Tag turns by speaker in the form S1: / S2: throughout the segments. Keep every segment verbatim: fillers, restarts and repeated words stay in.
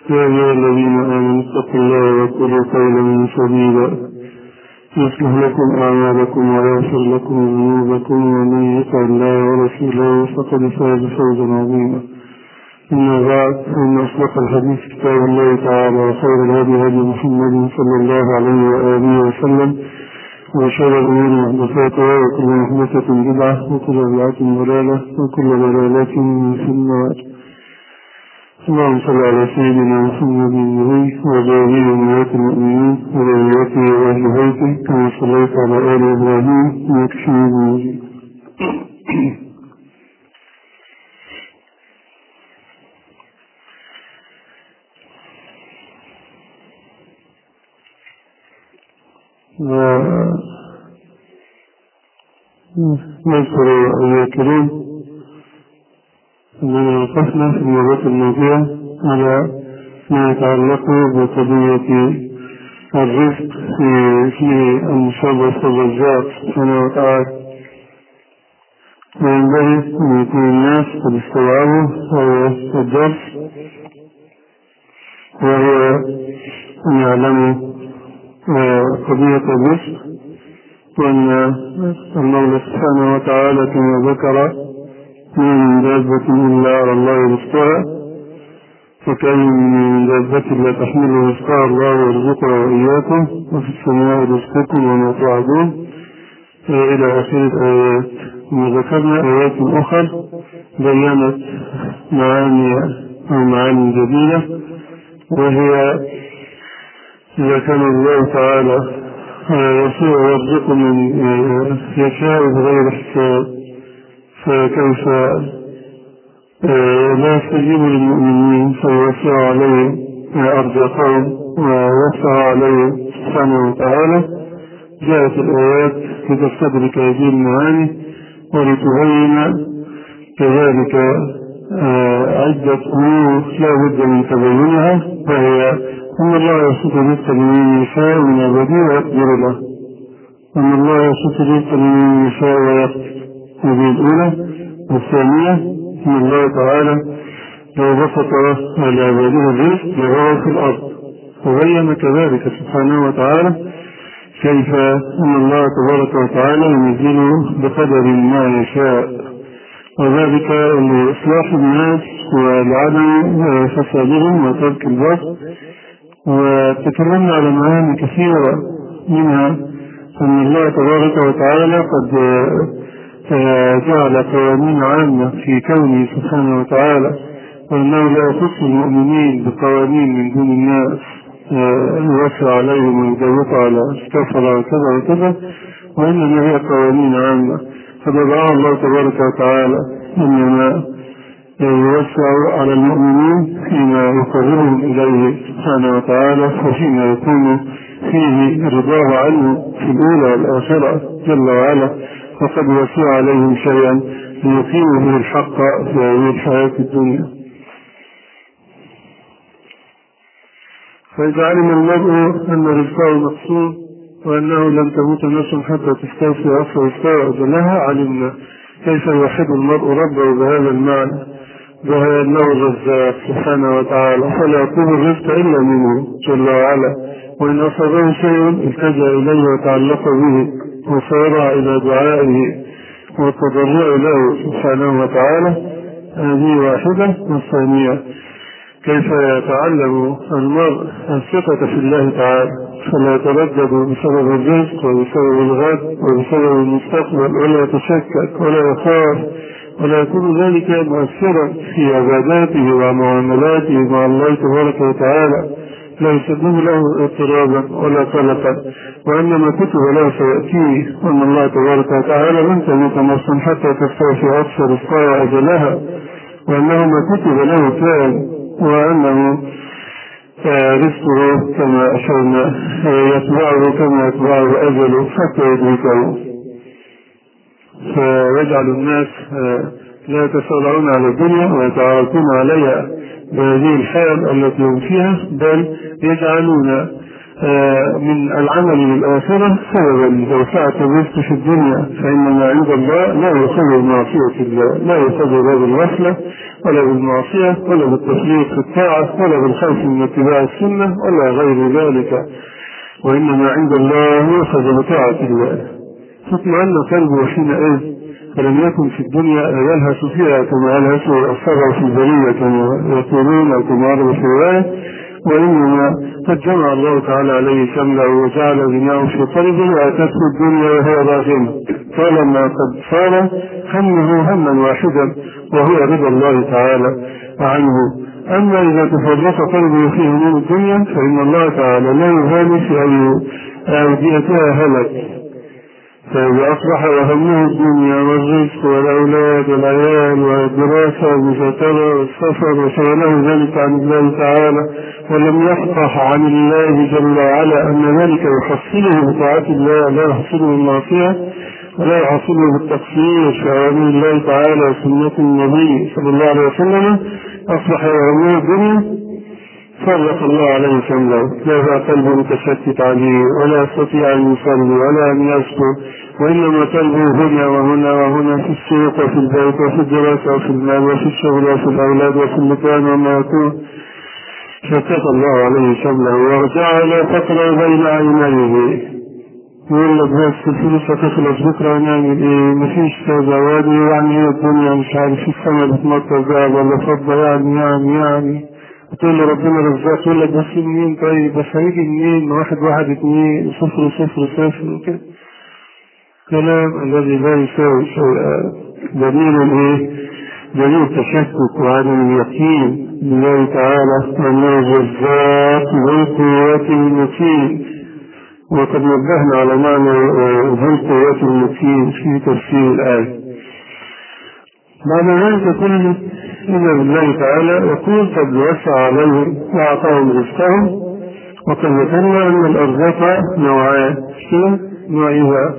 S1: يا أيها الذين آمنوا اتقوا الله وقولوا قولا سديدا يصلح لكم أعمالكم ويغفر لكم ذنوبكم ومن يطع الله ورسوله فقد فاز فوزا عظيما. أما بعد، فإن أصدق الحديث كتاب الله تعالى وخير الهدي هدي محمد صلى الله عليه وآله وسلم وشر الأمور محدثاتها وكل محدثة بدعة وكل بدعة ضلالة وكل ضلالة في النار. اللهم صل على سيدنا محمد النبي وجميع أمهات المؤمنين وذريته وأهل بيته كما صليت على آل إبراهيم إنك حميد مجيد. نذكر أيها الكريم أننا وقفنا في المرة الماضية على ما يتعلق بقضية الرزق في في المشرف والرزاق سبحانه وتعالى، وينبغي أن يكون الناس قد استوعبوا هذا الدرس، وهو أن يعلموا قضية الرزق، وأن المولى سبحانه وتعالى كما ذكر من دابة إلا على الله رزقها، فكأي من دابة لا تحمل رزقها الله يرزقها وإياكم وفي السماء رزقكم وما توعدون إلى آخر الآيات. وذكرنا آيات أخرى بيّنت معاني أو معاني جديدة، وهي إذا كان الله تعالى يرزق من يشاء بغير حساب، فكيف لا يستجيب للمؤمنين فيوسع عليهم أرزاقهم ويوسع عليهم سبحانه وتعالى؟ جاءت الآيات لتستدرك هذه المعاني ولتبين كذلك عدة أمور لا بد من تبينها، وهي أن الله يبسط الرزق لمن يشاء من عباده ويقدر له، أن الله يبسط الرزق لمن يشاء ويقدر. هذه الأولى. والثانية أن الله تعالى لو بسط على عباده الرزق لغوا في الأرض، وبين كذلك سبحانه وتعالى كيف أن الله تبارك وتعالى ينزل بقدر ما يشاء، وذلك لإصلاح الناس ولعدم فسادهم وترك البسط. وتكلمنا على معاني كثيرة، منها أن الله تبارك وتعالى قد جعل قوانين عامة في كونه سبحانه وتعالى، وأنه لا يخص المؤمنين بقوانين من دون الناس يوسع عليهم ويضيق على استغفر وكذا وكذا، وإنما هي قوانين عامة فبدأ الله تبارك وتعالى إنما يوسع على المؤمنين فيما يقربهم إليه سبحانه وتعالى، وفيما يكون فيه رضاه عنه في الأولى والآخرة جل وعلا، وقد وسع عليهم شيئا ليقيموا به الحق في هذه الحياة الدنيا. فإذا علم المرء أن رزقه مقسوم وأنه لن تموت نفس حتى تستوفي أصل رزقها أجلها، علمنا كيف يوحد المرء ربه بهذا المعنى، بأنه الرزاق سبحانه وتعالى، فلا يطلب الرزق إلا منه جل وعلا، وإن أصابه شيء التجأ إليه وتعلق به وسارع إلى دعائه والتضرع له سبحانه وتعالى. هذه واحدة. والثانية كيف يتعلم المرء الثقة في الله تعالى، فلا يتردد بسبب الرزق وبسبب الغد وبسبب المستقبل، ولا يتشكك ولا يخاف، ولا يكون ذلك مؤثرا في عباداته ومعاملاته مع الله تبارك وتعالى، لا يسبب له اضطرابا ولا قلقا، وإنما كتب له سيأتيه، وأن الله تبارك وتعالى لن تموت نفس حتى تستوفي أقصى رزقها أجلها، وأنه ما كتب له كان، وأنه رزقه كما أشرنا يتبعه كما يتبعه أجله حتى يدركه. فيجعل الناس لا يتسارعون على الدنيا ويتعارفون عليها بهذه الحال التي هم فيها، بل يجعلون من العمل للآخرة سببا لتوسعة الرزق في الدنيا، فإن ما عند الله لا يؤخذ بمعصية الله، لا يؤخذ لا بالغفلة ولا بالمعصية ولا بالتفريط في الطاعة ولا بالخوف من اتباع السنة ولا غير ذلك، وإنما عند الله يؤخذ بطاعة الله. فاطمأن قلبه حينئذ، فلم يكن في الدنيا يلهث فيها كما يلهث الصبر في البرية كما يقولون أو كما ورد في الرواية، وإنما قد جمع الله تعالى عليه شمله وجعل غناه في قلبه وأتته الدنيا وهو راغب، طالما قد صار همه هما واحدا وهو رضا الله تعالى عنه. أما إذا تفرق قلبه في هموم الدنيا فإن الله تعالى لا يهان في أي أوديتها هلك، فإذا أصبح وهمه الدنيا والرزق والأولاد والعيال والدراسة والمذاكرة والسفر وشغله ذلك عن الله تعالى، ولم يفقه عن الله جل وعلا أن ذلك يحصله بطاعة الله لا يحصله بالمعصية ولا يحصله بالتقصير في أوامر الله تعالى وسنة النبي صلى الله عليه وسلم، أصبح وهمه الدنيا فرق الله عليه شمله، لا يبقى قلبه متشتت عليه ولا يستطيع أن يصلي ولا أن يسكت، وإنما قلبه هنا وهنا وهنا في السوق وفي البيت وفي الدراسة وفي المال وفي الشغل وفي الأولاد وفي المكان وما يكون، شتت الله عليه شمله وجعل فقره بين عينيه. يقول لك بس الفلوس هتخلص بكرة ونعمل ايه؟ مفيش زواج يعني هي الدنيا مش عارف في السماء بتمطر ذهب ولا فضة يعني يعني يعني تقول له ربنا رزاق، يقول لك بس منين؟ طيب بس هيجي منين؟ واحد واحد اتنين صفر صفر صفر وكده كلام الذي لا يساوي شيئا، دليل ايه؟ دليل التشكك وعدم اليقين بالله تعالى وانه الرزاق ذو القوة المتين. وقد نبهنا على معنى ذو القوة المتين في تفسير الآية. بعد ذلك كله إذا بالله تعالى يقول قد وسع عليهم وأعطاهم رزقهم، وقد ذكرنا أن الأرزاق نوعان، نوعها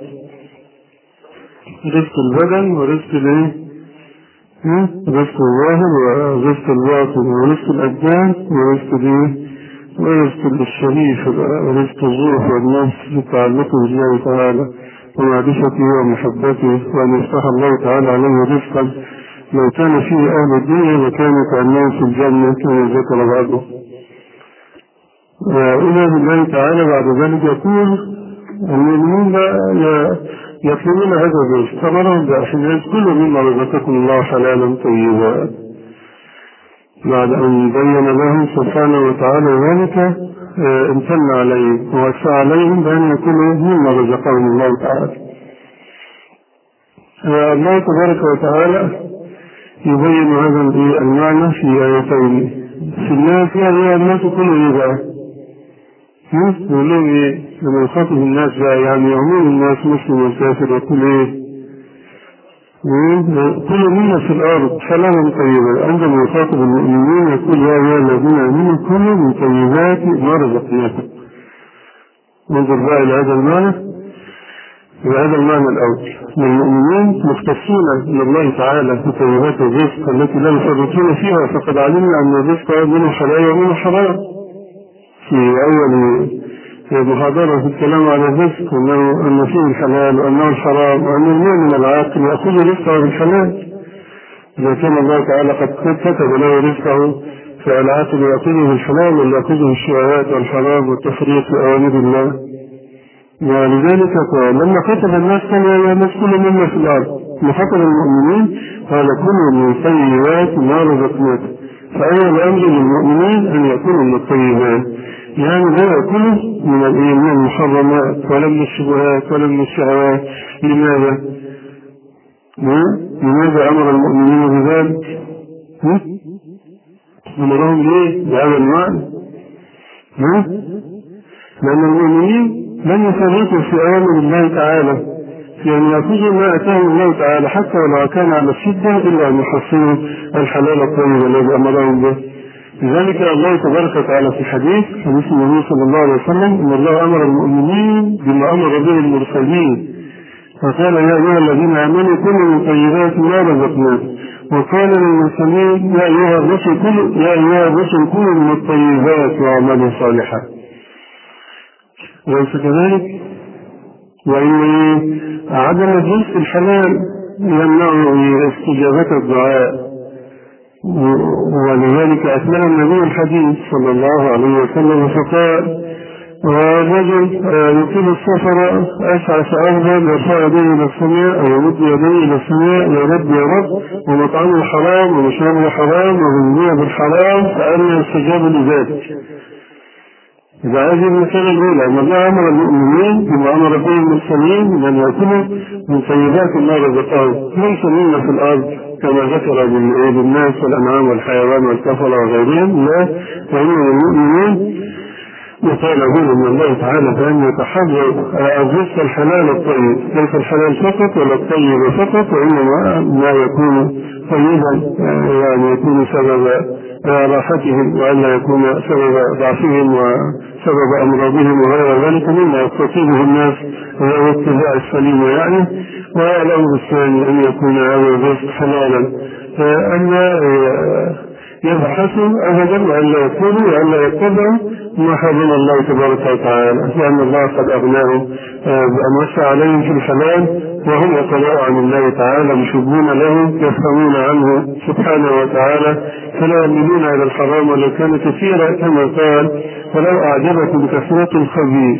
S1: رزق البدن ورزق الايه؟ رزق الظاهر ورزق الباطن ورزق الأبدان ورزق الايه؟ ورزق الشريف ورزق الروح والنفس لتعلقه بالله تعالى ومعرفته ومحبته، وأن يفتح الله تعالى عليه رزقا لو كان فيه أهل الدنيا لكان كأنهم في الجنة كما ذكر بعضه. وإذا بالله تعالى بعد ذلك يقول المؤمنون يطلبون هذا الرزق فمرهم بأحسن كل مما رزقكم الله حلالا طيبا، بعد أن بين لهم سبحانه وتعالى ذلك امتن عليهم ووسع عليهم بأن يكونوا مما رزقهم الله تعالى. الله تبارك وتعالى يبين هذا المعنى في آيتين في الناس، يعني الناس كلهم ايه بقى؟ يقول لهم ايه؟ لما يخاطب الناس بقى يعني عموم الناس مسلم والكافر يقول ايه؟ كل منا في الأرض حلالا طيبا. عندما يخاطب المؤمنين يقول يا أيها الذين آمنوا كلوا من طيبات ما رزقناكم. ننظر بقى إلى هذا المعنى، وهذا المعنى الأول المؤمنين مختصون من الله تعالى بطيبات الرزق التي لا يفرطون فيها، فقد علمنا أن الرزق منه حلال ومنه حرام في أول محاضرة في الكلام على الرزق، أنه أن فيه الحلال وأنه الحرام، وأن المؤمن العاقل يأخذ رزقه بالحلال إذا كان الله تعالى قد كتب له رزقه، فالعاقل يأخذه بالحلال ولا يأخذه الشهوات والحرام والتفريط في أوامر الله. ولذلك قال لما خطب الناس كان يا الناس كل منا في الأرض، لما خطب المؤمنين قال كلوا من طيبات ما رزقناكم، فأول أمر للمؤمنين أن يكونوا من الطيبات، يعني لا يأكلوا من من المحرمات ولا من الشبهات ولا من الشهوات. لماذا؟ لماذا أمر المؤمنين بذلك؟ أمرهم ليه بهذا المعنى؟ لأن المؤمنين لن يفرطوا في أوامر الله تعالى في أن يأخذوا ما أتاهم الله تعالى حتى ولو كان على الشدة إلا أن يحصلوا الحلال الطيب الذي أمرهم به. لذلك الله تبارك وتعالى في حديث حديث النبي صلى الله عليه وسلم إن الله أمر المؤمنين بما أمر به المرسلين، فقال يا أيها الذين آمنوا كلوا من طيبات ما رزقناكم، وقال للمرسلين يا أيها الرسل كلوا يا أيها الرسل كلوا من الطيبات واعملوا صالحا. أليس كذلك؟ وإن عدم الرزق الحلال يمنع استجابة الدعاء. ولذلك أثناء النبي الحديث صلى الله عليه وسلم فقال: والرجل يطيل السفر أشعث أغبر يرفع يديه إلى السماء أو يمد يديه إلى السماء: يا رب يا رب، ومطعمه حرام ومشربه حرام وغذي بالحرام، فأنا يستجاب لذلك. إذا هذه المسألة الأولى أن الله أمر المؤمنين بما أمر به المرسلين من يأكلوا من طيبات ما رزقهم، ليس منا في الأرض كما ذكر بالناس والأنعام والحيوان والكفر وغيرهم، لا، وإنما المؤمنين يطالبون من الله تعالى بأن يتحرر الرزق الحلال الطيب، ليس الحلال فقط ولا الطيب فقط، وإنما ما يكون طيبا يعني يكون سبب راحتهم، وألا يكون سبب ضعفهم وسبب أمراضهم وغير ذلك مما يستطيعه الناس واتباع السليم يعني. والأمر الثاني أن يكون هذا الرزق حلالا، فأن يبحثوا أبدا وألا يكونوا وألا يتبعوا ما حرم الله تبارك وتعالى، لأن الله قد أغناهم بأن وسع عليهم في الحلال، وهم يطلعوا عن الله تعالى مشبون له يفهمون عنه سبحانه وتعالى، فلا يميلون إلى الحرام ولو كان كثيرا، كما قال: ولو أعجبكم كثرة الخبيث.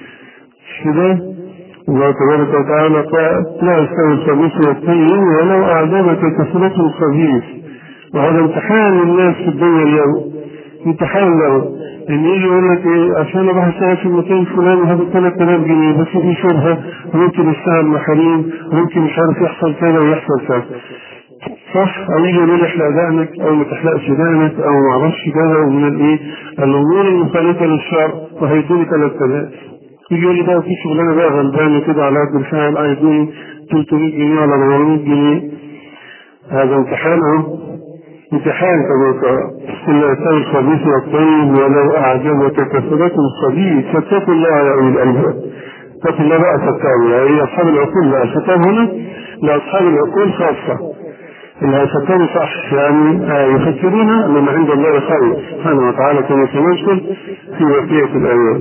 S1: كده الله تبارك وتعالى قال: لا يستوي الخبيث والطيب ولو أعجبك كثرة الخبيث. وهذا امتحان للناس في الدنيا اليوم، امتحان له، ان يجي يقول لك ايه عشان انا بحث في المكان الفلاني هذا ثلاثة آلاف جنيه بس في شبهه، وممكن يشتغل محاريم، وممكن مش عارف يحصل كذا ويحصل كذا، صح؟ او يجي يقول احلق دقنك او ما تحلقش دقنك او ما اعرفش كذا، ومن الايه الامور المخالفه للشرع، وهيدوني ثلاثة آلاف. يجي يقول لي بقى في شغلانه بقى غلبانه كده على قد الحال عايزين ثلاثمية جنيه ولا أربعمية جنيه. هذا امتحان اهو، امتحان كما قال: إلا يستوي الخبيث والطيب ولو أعجبك كثرة الخبيث فاتقوا الله يا أولي الألباب. اتقوا الله بقى ستاوي، يعني أصحاب العقول بقى ستاو هنا لأصحاب العقول خاصة، اللي ستاوي صح يعني يفكرون أن عند الله خير سبحانه وتعالى كما سنذكر في بقية الآيات.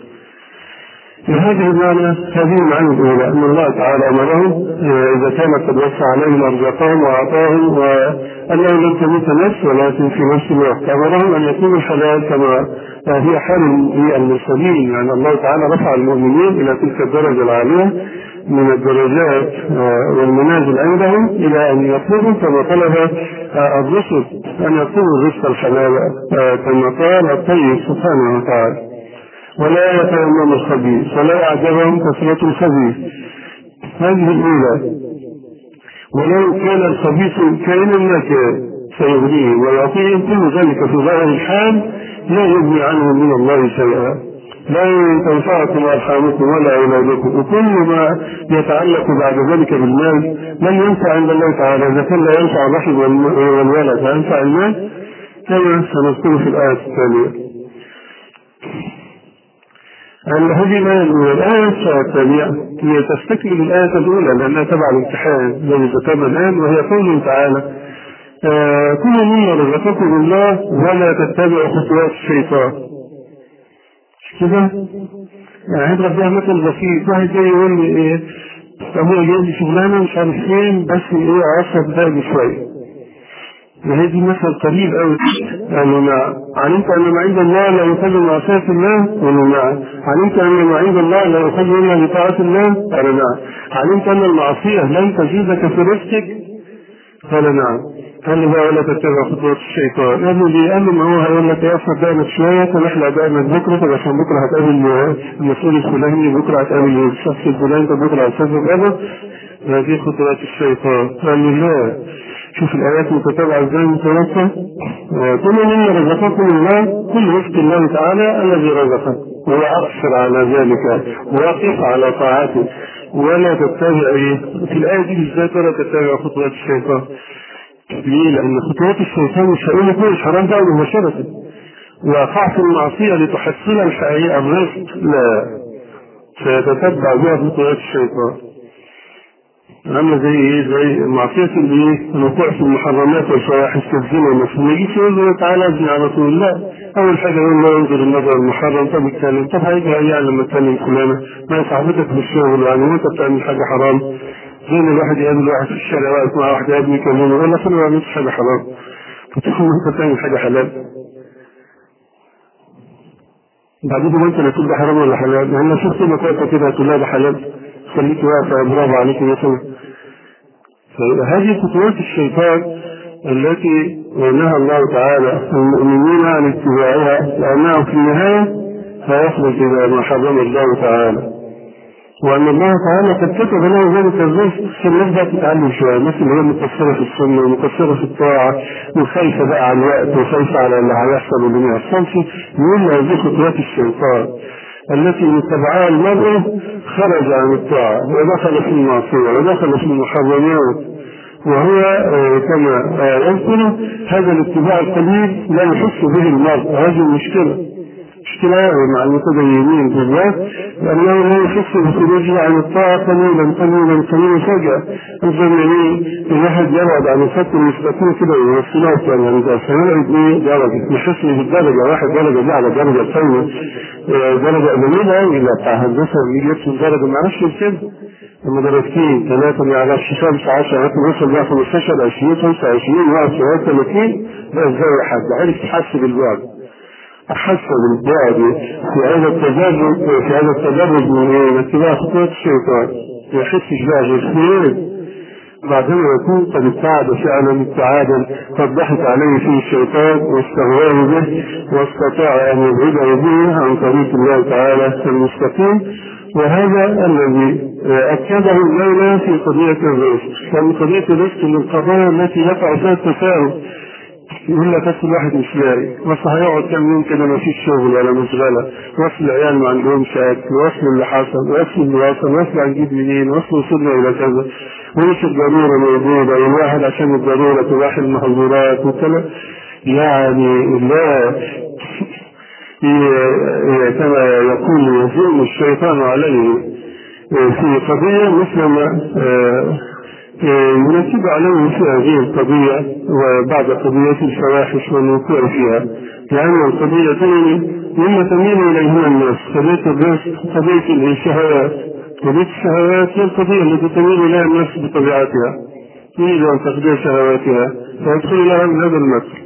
S1: بهذه المعنى هذه المعنى الأولى أن الله تعالى أمرهم إذا كانت قد وسع عليهم أرزاقهم وأعطاهم وأنه لم تموت نفس ولكن في نفس الوقت أمرهم أن يكونوا حلال كما هي حال المرسلين، يعني الله تعالى رفع المؤمنين إلى تلك الدرجة العالية من الدرجات والمنازل عندهم إلى أن يطلبوا كما طلب الرسل أن يطلبوا الرزق الحلال كما قال الطيب سبحانه وتعالى: ولا يتيمم الخبيث ولا أعجبهم كثرة الخبيث. هذه الأولى. ولو كان الخبيث كائنا ما كان سيغنيه ويعطيهم كل ذلك في ظاهر الحال لا يغني عنهم من الله شيئا، لا تنفعكم أرحامكم ولا أولادكم، وكل ما يتعلق بعد ذلك بالمال لن ينفع عند الله تعالى. إذا كان لا ينفع الرحم والولد فينفع المال كما سنذكر في الآية التالية. هذه الآية الأولى. الآية الثانية هي تستكمل الآية الأولى لأنها تبع الامتحان الذي ذكرنا الآن، وهي قوله تعالى: آه كل مما رزقكم الله ولا تتبعوا خطوات الشيطان. كده يعني هضرب بها مثل بسيط، واحد جاي يقول لي ايه ابويا جايب لي شغلانه مش عارف فين بس ايه اعرفها بدايه شويه، وهي دي مثل قريب قوي. قالوا نعم. علمت ان ما عند الله لا يخل معصيه الله؟ قالوا نعم. علمت ان ما عند الله لا يخل الا بطاعه الله؟ قالوا نعم. علمت ان المعصيه لن تزيدك في رزقك؟ قال نعم. قال له بقى ولا تتبع خطوات الشيطان. قال له ليه؟ قال له ما هو هيقول لك يقف دقنك شويه، طب احلق دقنك بكره، طب عشان بكره هتقابل المسؤول الفلاني، بكره هتقابل الشخص الفلاني، طب بكره هتسافر كذا. هذه خطوات الشيطان. قال له لا، شوف الآيات متتابعة ازاي متوسطة. كل مما رزقكم الله كل رزق الله تعالى الذي رزقك، وأقصر على ذلك وقف على طاعته ولا تتبع في الآية دي بالذات ولا تتبع خطوات الشيطان. ليه؟ لأن خطوات الشيطان مش هقول لك مش حرام بقى مباشرة وقع في المعصية لتحصل الحقيقة الرزق، لا، سيتتبع بها خطوات الشيطان. عامله زي ايه؟ زي معصيه الايه؟ الوقوع في المحرمات والفواحش كالزنا مثلا. ما يجيش يقول له تعالى ابني على طول، لا، أول حاجة يقول له انظر النظر المحرم. طب اتكلم، طب هيجي يعني لما اتكلم فلانة ما صاحبتك بالشغل يعني وانت بتعمل حاجة حرام، زي ما الواحد يقابل واحد في الشارع واقف مع واحد ابني يكلمه يقول له انا ما بعملش حاجة حرام، فتقول انت بتعمل حاجة حلال. بعدين انت اللي تقول ده حرام ولا حلال؟ يعني لو شفت انك واقفة كده هتقول لها ده حلال، خليك واقفة برافو عليك مثلا. فهذه خطوات الشيطان التي نهى الله تعالى المؤمنين عن اتباعها، لأنه في النهاية سيخرج إلى ما حرم الله تعالى، وأن الله تعالى قد كتب له ذلك الرزق. الناس بقى تتعلم شوية، الناس اللي هي مقصرة في السنة ومقصرة في الطاعة وخايفة بقى على الوقت وخايفة على اللي هيحصل واللي ما يحصلش، يقول هذه خطوات الشيطان التي اتبعها المرء خرج عن الطاعة ودخل في المعصية ودخل في المحرمات، وهو كما يذكر هذا الاتباع القليل لا يحس به المرء. هذه المشكلة مشكلة مع المتدينين بالذات، لأنه لا يحس بخروجه عن الطاعة قليلا قليلا قليلا فجأة. الزمنين الواحد يبعد عن الخط المستقيم كده ويوصلات يعني ده سيبعد ايه درجة، يحس بالدرجة واحد درجة دي على درجة ثانية درجة قليلة أوي لا بتاع هندسة يجي يرسم درجة ما عرفش كده لما درجتين ثلاثة ما يعرفش خمسة عشرة لكن وصل بقى خمستاشر عشرين خمسة وعشرين واحد وثلاثين ثلاثين ده ازاي حد عرف يحس بالبعد، أحس بالبعد في هذا التدرج في هذا التدرج من اتباع خطوات الشيطان، ما يحسش بقى غير خير بعدما يكون قد ابتعد فعلا ابتعادا قد ضحك عليه فيه الشيطان واستهواه به واستطاع أن يبعده به عن طريق الله تعالى المستقيم. وهذا الذي أكده الليلة في قضية الرزق، كان قضية الرزق من القضايا التي يقع فيها التساؤل، يقول لك اصل واحد مش لاقي، بس هيقعد كام يوم كده ما فيش شغل ولا مشغله، واصل العيال ما عندهمش اكل، واصل اللي حصل، واصل اللي وصل، واصل هنجيب منين، واصل وصلنا الى كذا، وليش الضروره موجوده، والواحد عشان الضروره تباح المحظورات وكذا. يعني لا كما يقول يظن الشيطان عليه في قضيه مثل ما يناسب عليه في هذه القضية وبعد قضية الفواحش والوقوع فيها، لأن القضيتين مما تميل إليهما الناس، قضية الرزق قضية الشهوات. قضية الشهوات هي القضية التي تميل إليها الناس بطبيعتها، تريد أن تقضي شهواتها فيدخل لها من هذا المثل.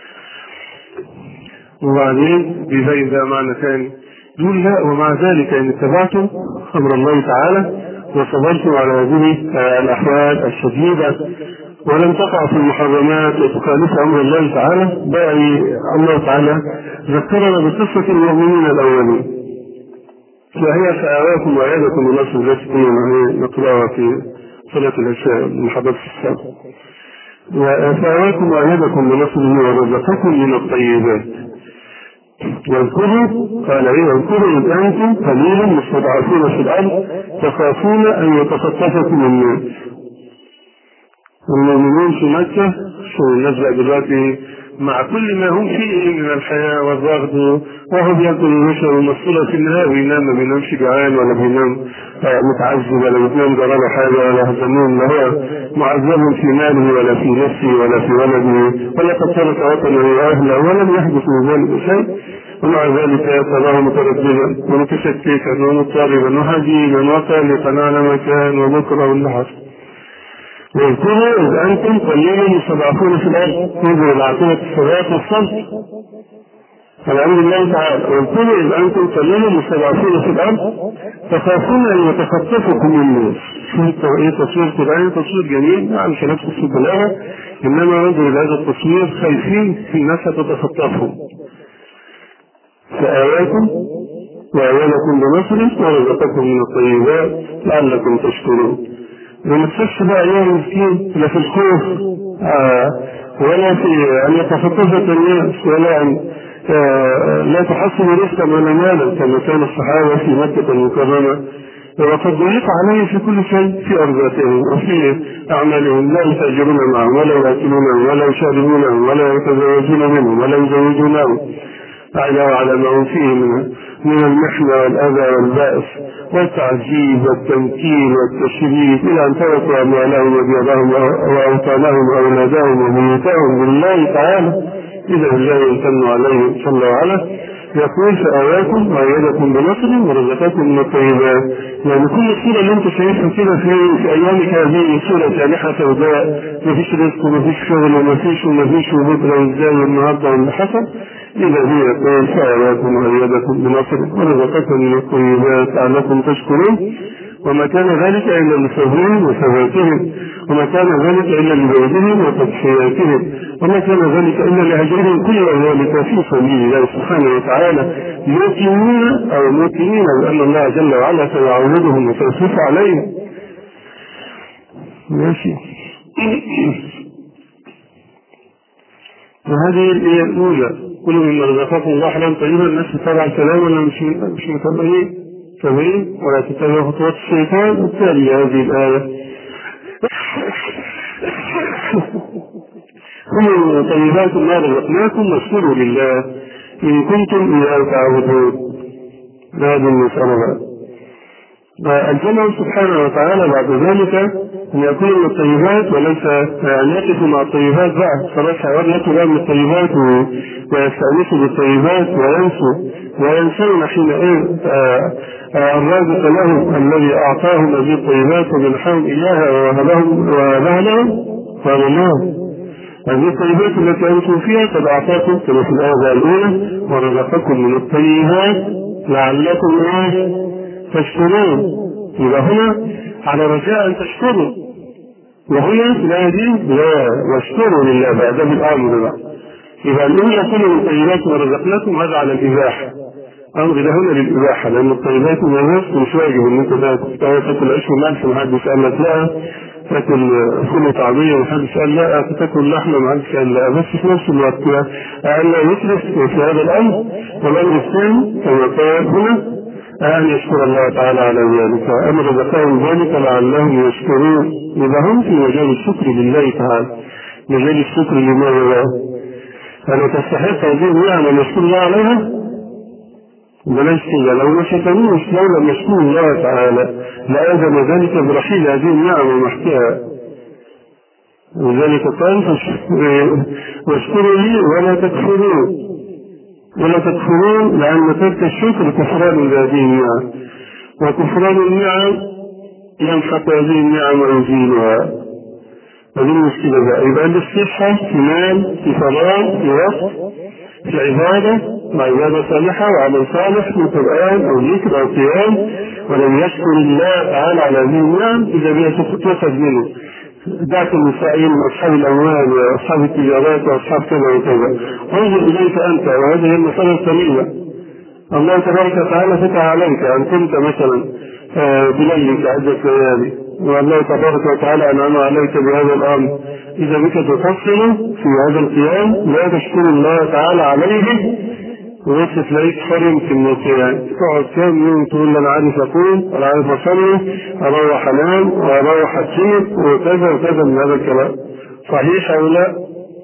S1: وبعدين بيبين ده معنى ثاني، يقول لا ومع ذلك إن اتبعتم أمر الله تعالى وصبرتم على هذه الأحوال الشديدة ولم تقع في المحرمات وتخالف أمر الله تعالى، بقى الله تعالى ذكرنا بقصة المؤمنين الأولين، وهي فآواكم وأيدكم بنصر التي نقرأها في صلاة العشاء من حضرة السابق، وفآواكم وأيدكم بنصره ورزقكم من الطيبات. واذكروا قال ايه واذكروا إذ أنتم قليلا مستضعفون في الأرض تخافون أن يتخطفكم الناس. والمؤمنين في مكة شو النزع دلوقتي مع كل ما هم فيه من الحياة والرغد، وهو بياكل ويشرب ومسؤول في النهاية وينام، ما بينامش جعان ولا بينام متعذب ولا بينام ضرر حاجة ولا هزمون، لا هو معذب في ماله ولا في نفسه ولا في ولده ولا قتلت وطنه وأهله ولم يحدث من ذلك شيء، ومع ذلك تراه مترددا ومتشككا ومضطربا وحزينا وقلقا على مكان وبكرة واللحظ. واذكروا إذ أنتم قليلا مستضعفون في الأرض، انظروا العقيدة الصلاة والصلاة الحمد لله تعالى. واذكروا إذ أنتم قليلا مستضعفون في الأرض تخافون أن يتخطفكم الناس. ايه تصوير قرآني تصوير جميل، يعني خلاف في البلاغة، إنما انظروا إلى هذا التصوير خايفين في الناس تتخطفهم. فآواكم وأيدكم بنصره ورزقكم من الطيبات لعلكم تشكرون. وما تخش بقى أيام مسكين لا في الخوف آه ولا في أن يتخطفك الناس ولا أن آه لا تحصل رزقا ولا مالا كما كان الصحابة في مكة المكرمة، وقد ضيق عليه في كل شيء في أرزاقهم وفي أعمالهم، لا يتاجرون معهم ولا يأكلونهم ولا يشاربونهم ولا يتزوجون منهم ولا يزوجونهم أعلى على ما هم فيه من من المحنة والأذى والبأس والتعذيب والتمكين والتشريف إلى أن تركوا أموالهم وديارهم وأوطانهم وأولادهم وبيوتهم لله تعالى إذا بالله يمتن عليه جل وعلا. يقول فآواكم وأيدكم بنصر ورزقكم من الطيبات. يعني كل الصورة اللي انت شايفها كده في في أيامك هذه صورة سانحة سوداء، مفيش رزق ومفيش شغل ومفيش ومفيش وبكرة وازاي والنهارده واللي حصل، إذا هي يقول فآواكم وأيدكم بنصر ورزقكم من الطيبات لعلكم تشكرون. وما كان ذلك إلا لصبرهم وثباتهم، وما كان ذلك إلا لبعدهم وتضحياتهم، وما كان ذلك إلا لأجرهم كل ذلك في سبيل الله سبحانه وتعالى، موقنين أو موقنين بأن الله جل وعلا سيعوضهم وسيصرف عليهم. ماشي. وهذه الآية الأولى، كل مما رزقكم الله حلالا طيبا. الناس تتبع الكلام ولا مش مش متابعين؟ تابعين ولا تتبع خطوات الشيطان. والتالي هذه الآية كلوا من طيبات ما رزقناكم واشكروا لله إن كنتم إياه تعبدون. هذه المسألة. الجمع سبحانه وتعالى بعد ذلك أن يكون من الطيبات وليس يقف مع الطيبات بقى، خلاص يأكل بقى من الطيبات ويستأنسوا بالطيبات وينسوا وينسون حينئذ الرازق لهم الذي أعطاهم هذه الطيبات ومنحهم إياها ووهبهم ووهبها لهم. قال الله هذه الطيبات التي أنتم فيها قد أعطاكم كما في الآية الأولى ورزقكم من الطيبات لعلكم تشكرون. يبقى هنا على رجاء أن تشكروا، وهنا في الآية دي واشكروا لله بعد بالأمر بقى. يبقى الأولى كل من الطيبات ورزقناكم هذا على الإباحة، أمر ده هنا للإباحة، لأن الطيبات من الناس مش واجب إن أنت تاكل عيش وملح محدش قال لك لا، تاكل فول وطعمية محدش قال لا، تاكل لحمة محدش قال لا، بس في نفس الوقت قال لا يسرف في هذا الأمر. والأمر الثاني كما قال هنا أن يشكر الله تعالى على ذلك، أمر رزقهم ذلك لعلهم يشكرون. يبقى هم في مجال الشكر لله تعالى، مجال الشكر لله. أنا تستحق هذه النعمة أن يشكر الله عليها؟ بلاش كده، لو ما شكروش لو لم يشكروا الله تعالى لأذن ذلك برحيل هذه النعمة ومحكها. ولذلك قال واشكروا لي ولا تكفرون، ولا تكفرون لأن ترك الشكر كفران لهذه النعم، وكفران النعم يمحق هذه النعم ويزيلها. هذه المشكلة بقى. يبقى الصحة في مال في فراغ في وقت في عبادة وعبادة صالحة وعمل صالح من قرآن أو ذكر أو قيام، ولم يشكر الله تعالى على هذه النعم إذا بها تؤخذ منه. دعك النسائين وأصحاب الأموال وأصحاب التجارات وأصحاب كذا وكذا، انظر إليك أنت، وهذه هي المسألة السليمة. الله تبارك وتعالى فتح عليك أن كنت مثلا بليلك عدة ليالي، والله تبارك وتعالى أنعم عليك بهذا الأمر، إذا بك تفصل في هذا القيام لا تشكر الله تعالى عليه ووصف ليك حرم في النسيان، تقعد كام يوم تقول أنا عارف أقول أنا عارف أصلي أروح أنام وأروح أتسمك وكذا وكذا من هذا الكلام. صحيح أو لا؟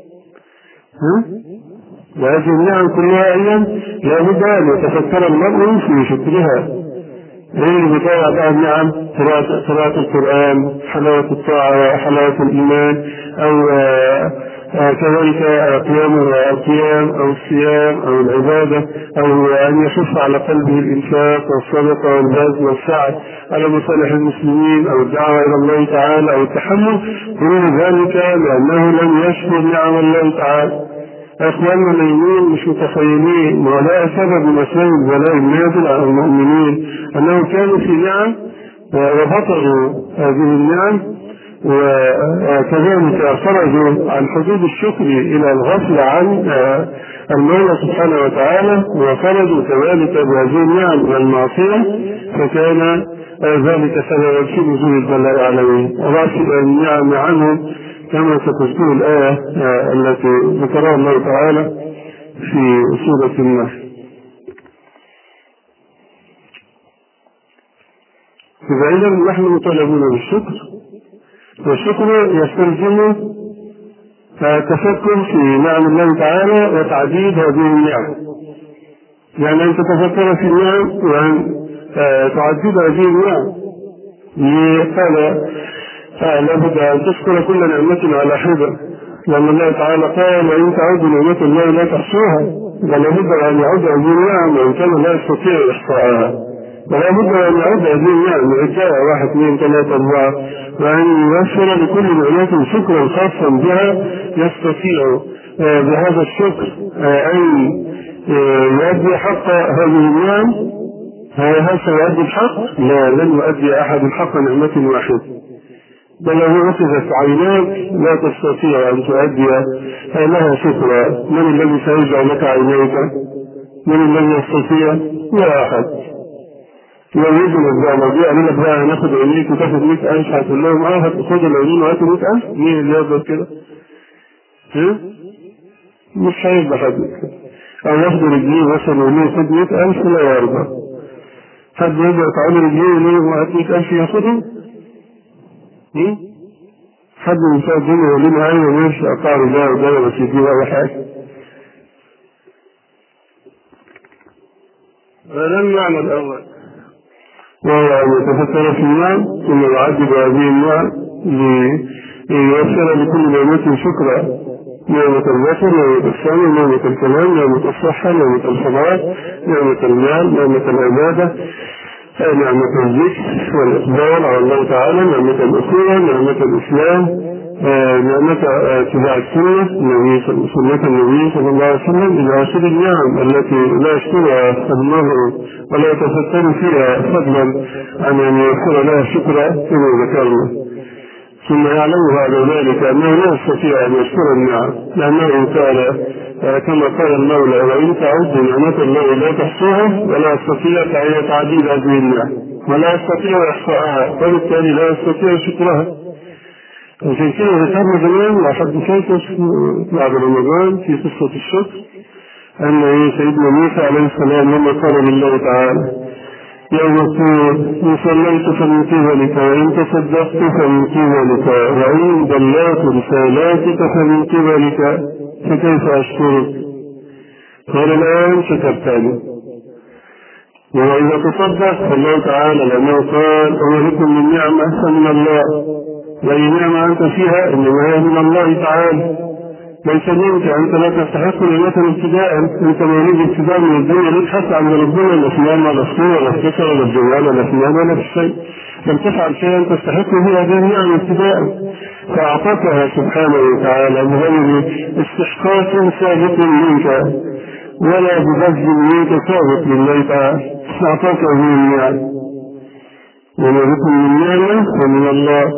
S1: وهذه النعم كلها أيضا لا بد أن يتفكر المرء في شكرها. غير بتاع بقى النعم قراءة القرآن، حلاوة الطاعة، حلاوة الإيمان، أو آآ آآ كذلك قيام القيام أو الصيام أو العبادة، أو أن يحث على قلبه الإنفاق والصدقة والبذل والسعي على مصالح المسلمين، أو الدعوة إلى الله تعالى، أو التحمل، كل ذلك لأنه لم يشكر نعم الله تعالى. أخواننا المؤمنين مش متخيلين ولا سبب من أسباب البلاء النازل على المؤمنين أنهم كانوا في نعم وبطلوا هذه النعم، وكذلك خرجوا عن حدود الشكر إلى الغفل عن المولى سبحانه وتعالى، وخرجوا كذلك بهذه النعم إلى المعصية، فكان ذلك سببا في نزول البلاء عليهم وبعث النعم عنهم، كما ستذكر الآية التي ذكرها الله تعالى في سورة النحل. فإذا نحن مطالبون بالشكر، والشكر يستلزم التفكر في نعم الله تعالى وتعديد هذه النعم، يعني أن تتفكر في النعم وأن تعدد هذه النعم. قال لابد أن تشكر كل نعمة على حدة، لأن الله تعالى قال وإن تعودوا نعمة الله لا تحصوها، ولا بد أن يعود هذه النعم وإن كان لا يستطيع إحصاءها، ولا بد أن يعود هذه النعم عدة واحد اثنين ثلاثة أربعة، وأن يوفر لكل نعمة شكرا خاصا بها يستطيع بهذا الشكر أن يؤدي حق هذه النعم. هل سيؤدي الحق؟ لا، لن يؤدي أحد الحق نعمة واحدة، بل لو وصفت عيناك لا تستطيع أن تؤدي لها شكرا. من الذي سيجعل لك عينيك؟ من الذي يستطيع؟ لا أحد. لو يجب الزعمة دي قالوا لك بقى هناخد عينيك وتاخد مئة ألف، هتقول لهم اه خدوا العينين وهاتوا مئة ألف؟ مين اللي يقدر كده؟ ها؟ مش هيبقى حد كده. أو ياخدوا رجليه وصلوا إليه خد مئة ألف لا يرضى. حد يقدر يتعامل رجليه وليه وهات مئة ألف ياخدهم؟ حد من شاء الدنيا يقول لنا أيوة ماشي أقطع رجاء وجاية بس يجيب أي حاجة. هذا المعنى الأول، وهو أن يتفكر في النعم ثم يعذب هذه النعم ليوفر لكل نعمة شكرا. نعمة البشر، نعمة السمع، نعمة الكلام، نعمة الصحة، نعمة الصلاة، نعمة المال، نعمة العبادة، نعمة الذكر والإقبال على الله تعالى، نعمة الأخوة، نعمة الإسلام، نعمة اتباع السنة النبي سنة النبي صلى الله عليه وسلم، إلى آخر النعم التي لا يشكرها المرء ولا يتفكر فيها فضلا عن أن يذكر لها شكرا كما ذكرنا. ثم يعلم بعد ذلك أنه لا يستطيع أن يشكر النعم، لأنه قال كما قال المولى وإن تعدوا نعمة الله لا تحصوها ولا يستطيع تعديل هذه النعم ولا يستطيع إحصاءها، فبالتالي لا يستطيع شكرها. عشان كده ذكرنا زمان لحد فاتت بعد رمضان في قصة الشكر أن سيدنا موسى عليه السلام لما قال لله تعالى يوم يقول إن صليت فمن قبلك وإن تصدقت فمن قبلك وإن بلغت رسالاتك فمن قبلك فكيف أشكرك؟ قال الآن شكرتني. وإذا تصدق فالله تعالى لأنه قال وما لكم من نعمة فمن الله، وأي نعمة أنت فيها إنما هي من الله تعالى، ليس منك، أنت لا تستحق نعمة ابتداء، أنت مولود ابتداء من الدنيا لا تحس عن ربنا لا فلان ولا فلان ولا افتكر ولا الجوال ولا فلان ولا في الشيء، لم تفعل شيئا تستحق به هذه النعمة ابتداء، فأعطاكها سبحانه وتعالى بغير استحقاق سابق منك ولا ببذل منك سابق لله تعالى، أعطاك هذه النعمة. وما بكم من نعمة فمن الله.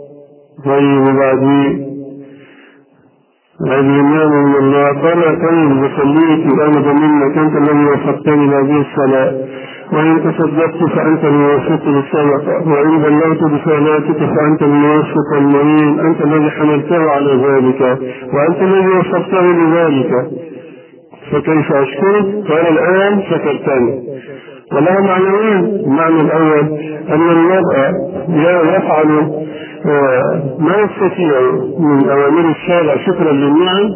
S1: طيب وبعدين هذه النعمة من الله قال طيب بصليت الآن منك أنت الذي وفقتني لهذه الصلاة، وإن تصدقت فأنت الموفق للصدقة، وإن بلغت بصلاتك فأنت الموفق المعين، أنت الذي حملته على ذلك وأنت الذي وفقته لذلك، فكيف أشكرك؟ قال الآن شكرتني. ولها معنيين. المعنى الأول أن المرء لا يفعل ما يستطيع من أوامر الشارع شكرا للنعم،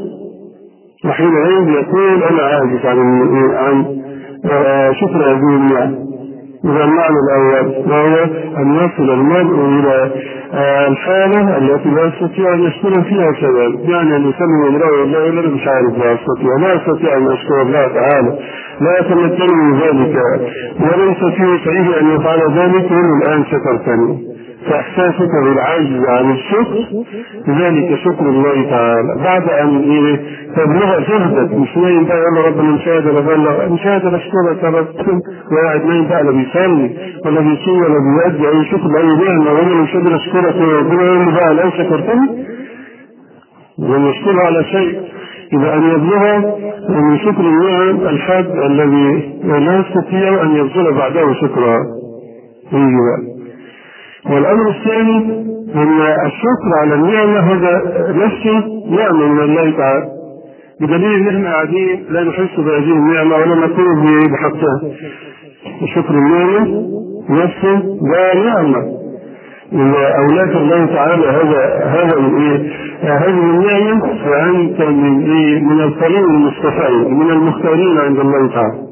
S1: وحينئذ يقول أنا عاجز عن عن شكر هذه النعم. إذا المعنى الأول وهو أن يصل المرء إلى الحالة التي لا يستطيع أن يشكر فيها شيئا، يعني أن يسلم امرأة والله أنا مش عارف لا أستطيع لا أستطيع أن أشكر الله تعالى، لا يتمكن من ذلك وليس في وسعه أن يفعل ذلك، ومن الآن شكرتني. فإحساسك بالعجز عن الشكر ذلك شكر الله تعالى بعد أن تبلغ جهدك، مش نايم بقى يلا ربنا مشاهد ولا بلغ مشاهد بشكرك يا رب، وقاعد نايم بقى لا بيصلي ولا بيصوم ولا بيؤدي أي شكر بأي نعمة ولا مش قادر أشكرك وربنا يقول له بقى لا شكرتني ونشكره على شيء. إذا أن يبلغ من شكر النعم الحد الذي لا يستطيع أن يبذل بعده شكرا. والأمر الثاني أن الشكر على النعمة هذا نفسه نعمة من الله تعالى، بدليل أن احنا قاعدين لا نحس بهذه النعمة ولا نقوم بحقها. شكر النعمة نفسه لا نعمة إذا أولاك الله تعالى هذا هذا الإيه هذه النعمة، فأنت من إيه من القليل المصطفين من المختارين عند الله تعالى.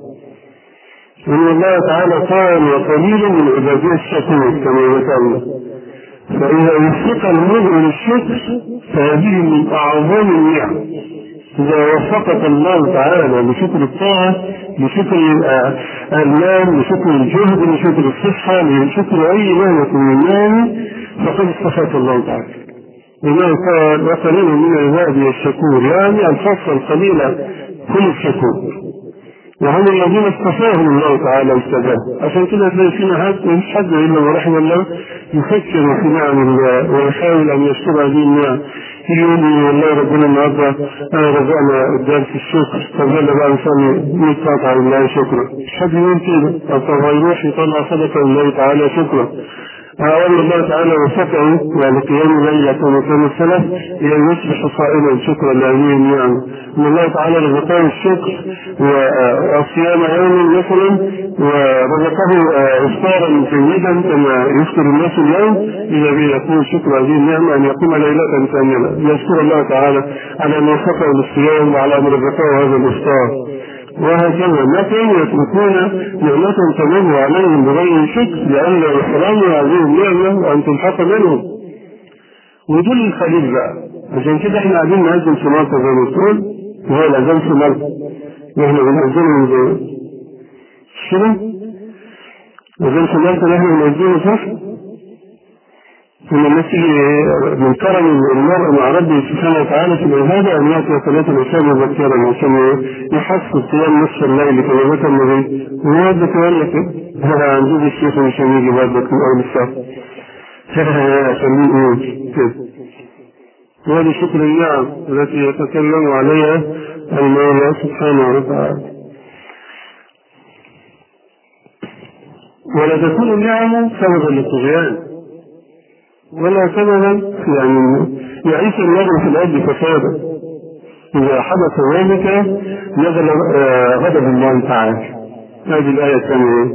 S1: إن الله تعالى قال وقليل من عباده الشكور كما ذكرنا، فإذا وفق المرء للشكر فهذه من أعظم النعم. إذا وفقك الله تعالى لشكر الطاعة، لشكر المال، لشكر الجهد، لشكر الصحة، لشكر أي نعمة من النعم، فقد اصطفاك الله تعالى. لأنه قال وقليل من عبادي الشكور، يعني الخاصة القليلة كل الشكور، وهم الذين اصطفاهم الله تعالى واستجاب. عشان كده تلاقي فينا حد مش حد الا ورحمه الله يفكر في نعم الله ويحاول ان يشكر هذه النعم. يقول لي والله ربنا النهارده انا رزقنا الدرس الشكر، طب يلا بقى نصلي مية قطعه لله شكرا. مش حد يقول كده، طب هيروح يطلع صدقه لله تعالى شكرا. أقول الله تعالى وفقه يعني قيام الليل كما كان السلف يعني يصبح صائما شكرا لهذه النعم. ان الله تعالى رزقه الشكر وصيام يوم مثلا، ورزقه افطارا جيدا كما يفطر الناس اليوم، اذا به يكون شكر هذه النعمه ان يقوم ليله كامله يشكر الله تعالى على ان وفقه للصيام وعلى ان رزقه هذا الافطار، وهكذا. لكن يتركون نعمة تمر عليهم بغير شكر لأن يحرموا هذه النعمة وأن تنحط منهم. ودول الخليل بقى. عشان كده احنا قاعدين نأذن في مالطا زي ما تقول، وهو الأذان في مالطا واحنا بنأذنهم زي الشرم. الأذان في مالطا احنا بنأذنه صح؟ ثم التي من كرم المرء مع ربه سبحانه وتعالى في العبادة أن يأتي صلاة العشاء مبكرا عشان يحصل قيام نصف الليل كما ذكر النبي. وهذا كمان لك هذا عند الشيخ عشان يجي بعد من أول الساعة عشان يقول كده. وهذه شكر النعم التي يتكلم عليها المولى سبحانه وتعالى. ولا تكون النعم سببا للطغيان ولا سببا يعني يعيش النظر في الأرض فسادا. إذا حدث ذلك نزل غضب الله تعالى. هذه الآية الثانية: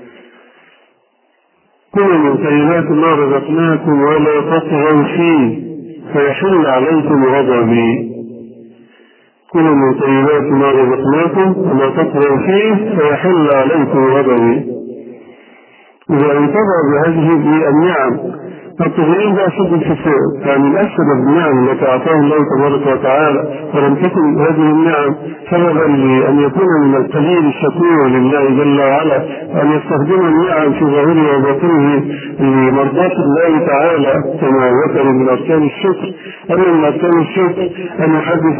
S1: كلوا من طيبات ما رزقناكم ولا تطغوا فيه فيحل عليكم غضبي. كلوا من طيبات ما رزقناكم ولا تطغوا فيه فيحل عليكم غضبي. إذا انتظر بهذه النعم الطغيان ده أشد الفساد، يعني الأشد النعم التي أعطاه الله تبارك وتعالى، ولم تكن هذه النعم سببا لأن يكون من القليل الشكور لله جل وعلا، أن يستخدم النعم في ظاهره وباطنه لمرضاة الله تعالى كما ذكر من أركان الشكر. أما من أركان الشكر أن يحدث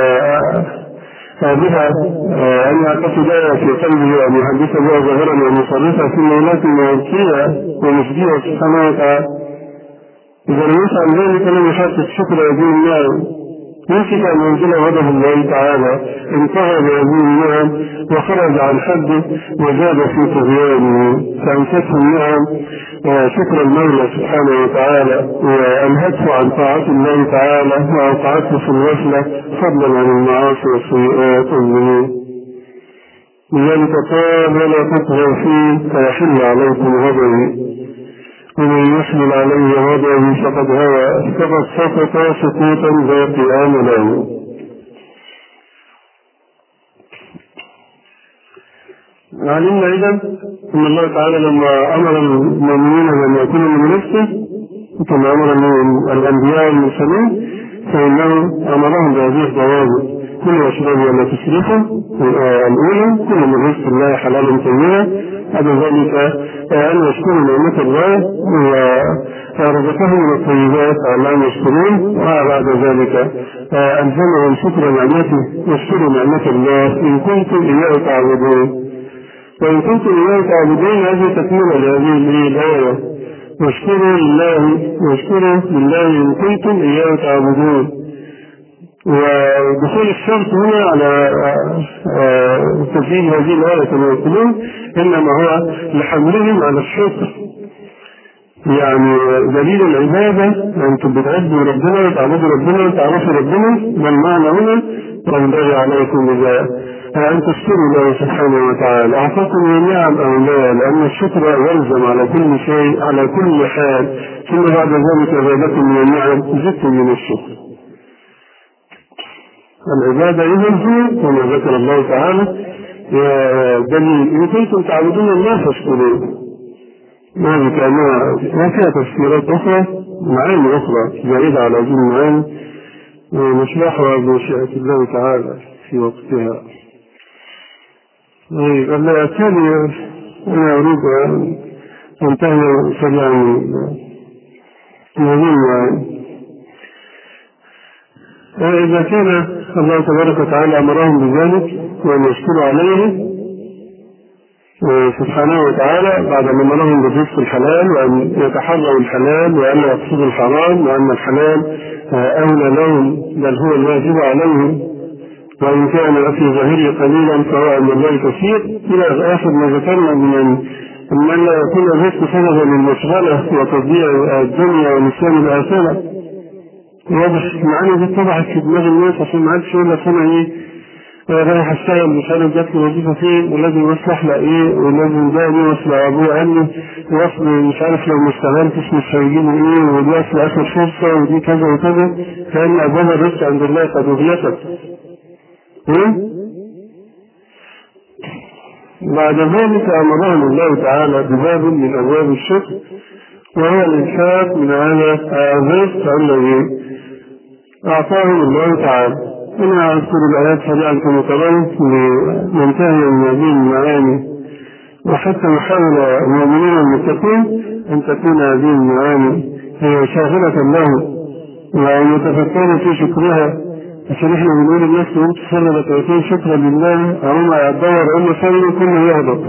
S1: بها أن يعتقد في قلبه وأن يحدث بها ظاهرا ومصرفا في الليلات الموتية ومسجية سبحانه وتعالى. إذا لم يفعل ذلك لم يحقق شكر هذه النعم، يمكن أن ينزل غضب الله تعالى، انتهى بهذه النعم وخرج عن حده وزاد في طغيانه، فأمسكه النعم شكر المولى سبحانه وتعالى وأنهته عن طاعة الله تعالى وأوقعته في الغفلة فضلا عن المعاصي والسيئات والذنوب. لذلك قال: ولا تطغوا فيه فيحل عليكم غضبي ومن يحمل عليه غضبه فقد هوى فقد سقط سقوطا ذا قيام له. علمنا إذا أن الله تعالى لما أمر المؤمنين بأن يأكلوا من نفسه كما أمر الأنبياء والمرسلين، فإنه أمرهم بهذه الضوابط: كلوا واشربوا ولا تسرفوا. الأولى: كل من رزق الله حلالا طيبا. بعد ذلك أن يشكروا نعمة الله ورزقهم من الطيبات على أن يشكرون. وبعد ذلك ألزمهم شكر نعمته واشكروا نعمة الله إن كنتم إياه تعبدون. وإن كنتم إياه تعبدون هذه تكملة لهذه الآية: واشكروا لله واشكروا لله إن كنتم إياه تعبدون. ودخول الشرط هنا على تفعيل هذه الآية كما يقولون إنما هو لحملهم على الشكر، يعني دليل العبادة أنتم بتعبدوا ربنا وتعبدوا ربنا وتعرفوا ربنا. والمعنى هنا: وينبغي عليكم إذا أن تشكروا الله سبحانه وتعالى أعطاكم من نعم أو لا، لأن الشكر يلزم على كل شيء على كل حال، ثم بعد ذلك زادكم من النعم زدتم من الشكر. العبادة إذن هي كما ذكر الله تعالى: بل إن كنتم تعبدون الله فاشكروه. يعني كأنها وفيها تفسيرات أخرى، معاني أخرى زائدة على هذه المعاني ونشرحها بمشيئة الله تعالى في وقتها. طيب الثاني أنا أريد أن أنتهي سريعا مهمة. إذا كان الله تبارك وتعالى أمرهم بذلك وأن يشكروا عليه سبحانه وتعالى بعد ما أمرهم بالرزق الحلال وأن يتحروا الحلال وأن يقصدوا الحرام وأن الحلال أولى لهم بل هو الواجب عليهم، وإن كان في ظاهره قليلا فهو عند الله كثير، إلى آخر ما ذكرنا من أن لا يكون الرزق سببا للمشغلة وتضييع الدنيا ونسيان الآخرة. واضح معاني دي اتضحت في دماغ الناس عشان ما عادش يقول لك أنا إيه رايح اشتغل مش عارف جات لي وظيفه فين ولازم يصلح لي ايه ولازم ده يوصل ابوه قال لي وصل مش عارف لو ما اشتغلتش مش هيجيبوا ايه ودي اصل اخر فرصه ودي كذا وكذا، كان ابواب الرزق عند الله قد اغلقت. بعد ذلك امرهم الله تعالى بباب من ابواب الشكر وهو الانفاق من هذا الرزق الذي اعطاهم الله تعالى. أنا أذكر الآيات سريعا كما ترون لننتهي من هذه المعاني وحتى نحاول المؤمنين المتقين أن تكون هذه المعاني هي شاغلة له وأن يتفكروا في شكرها، عشان احنا بنقول الناس تقول تصلي ركعتين شكرا لله أو يدور أن يصلي كله يهبط.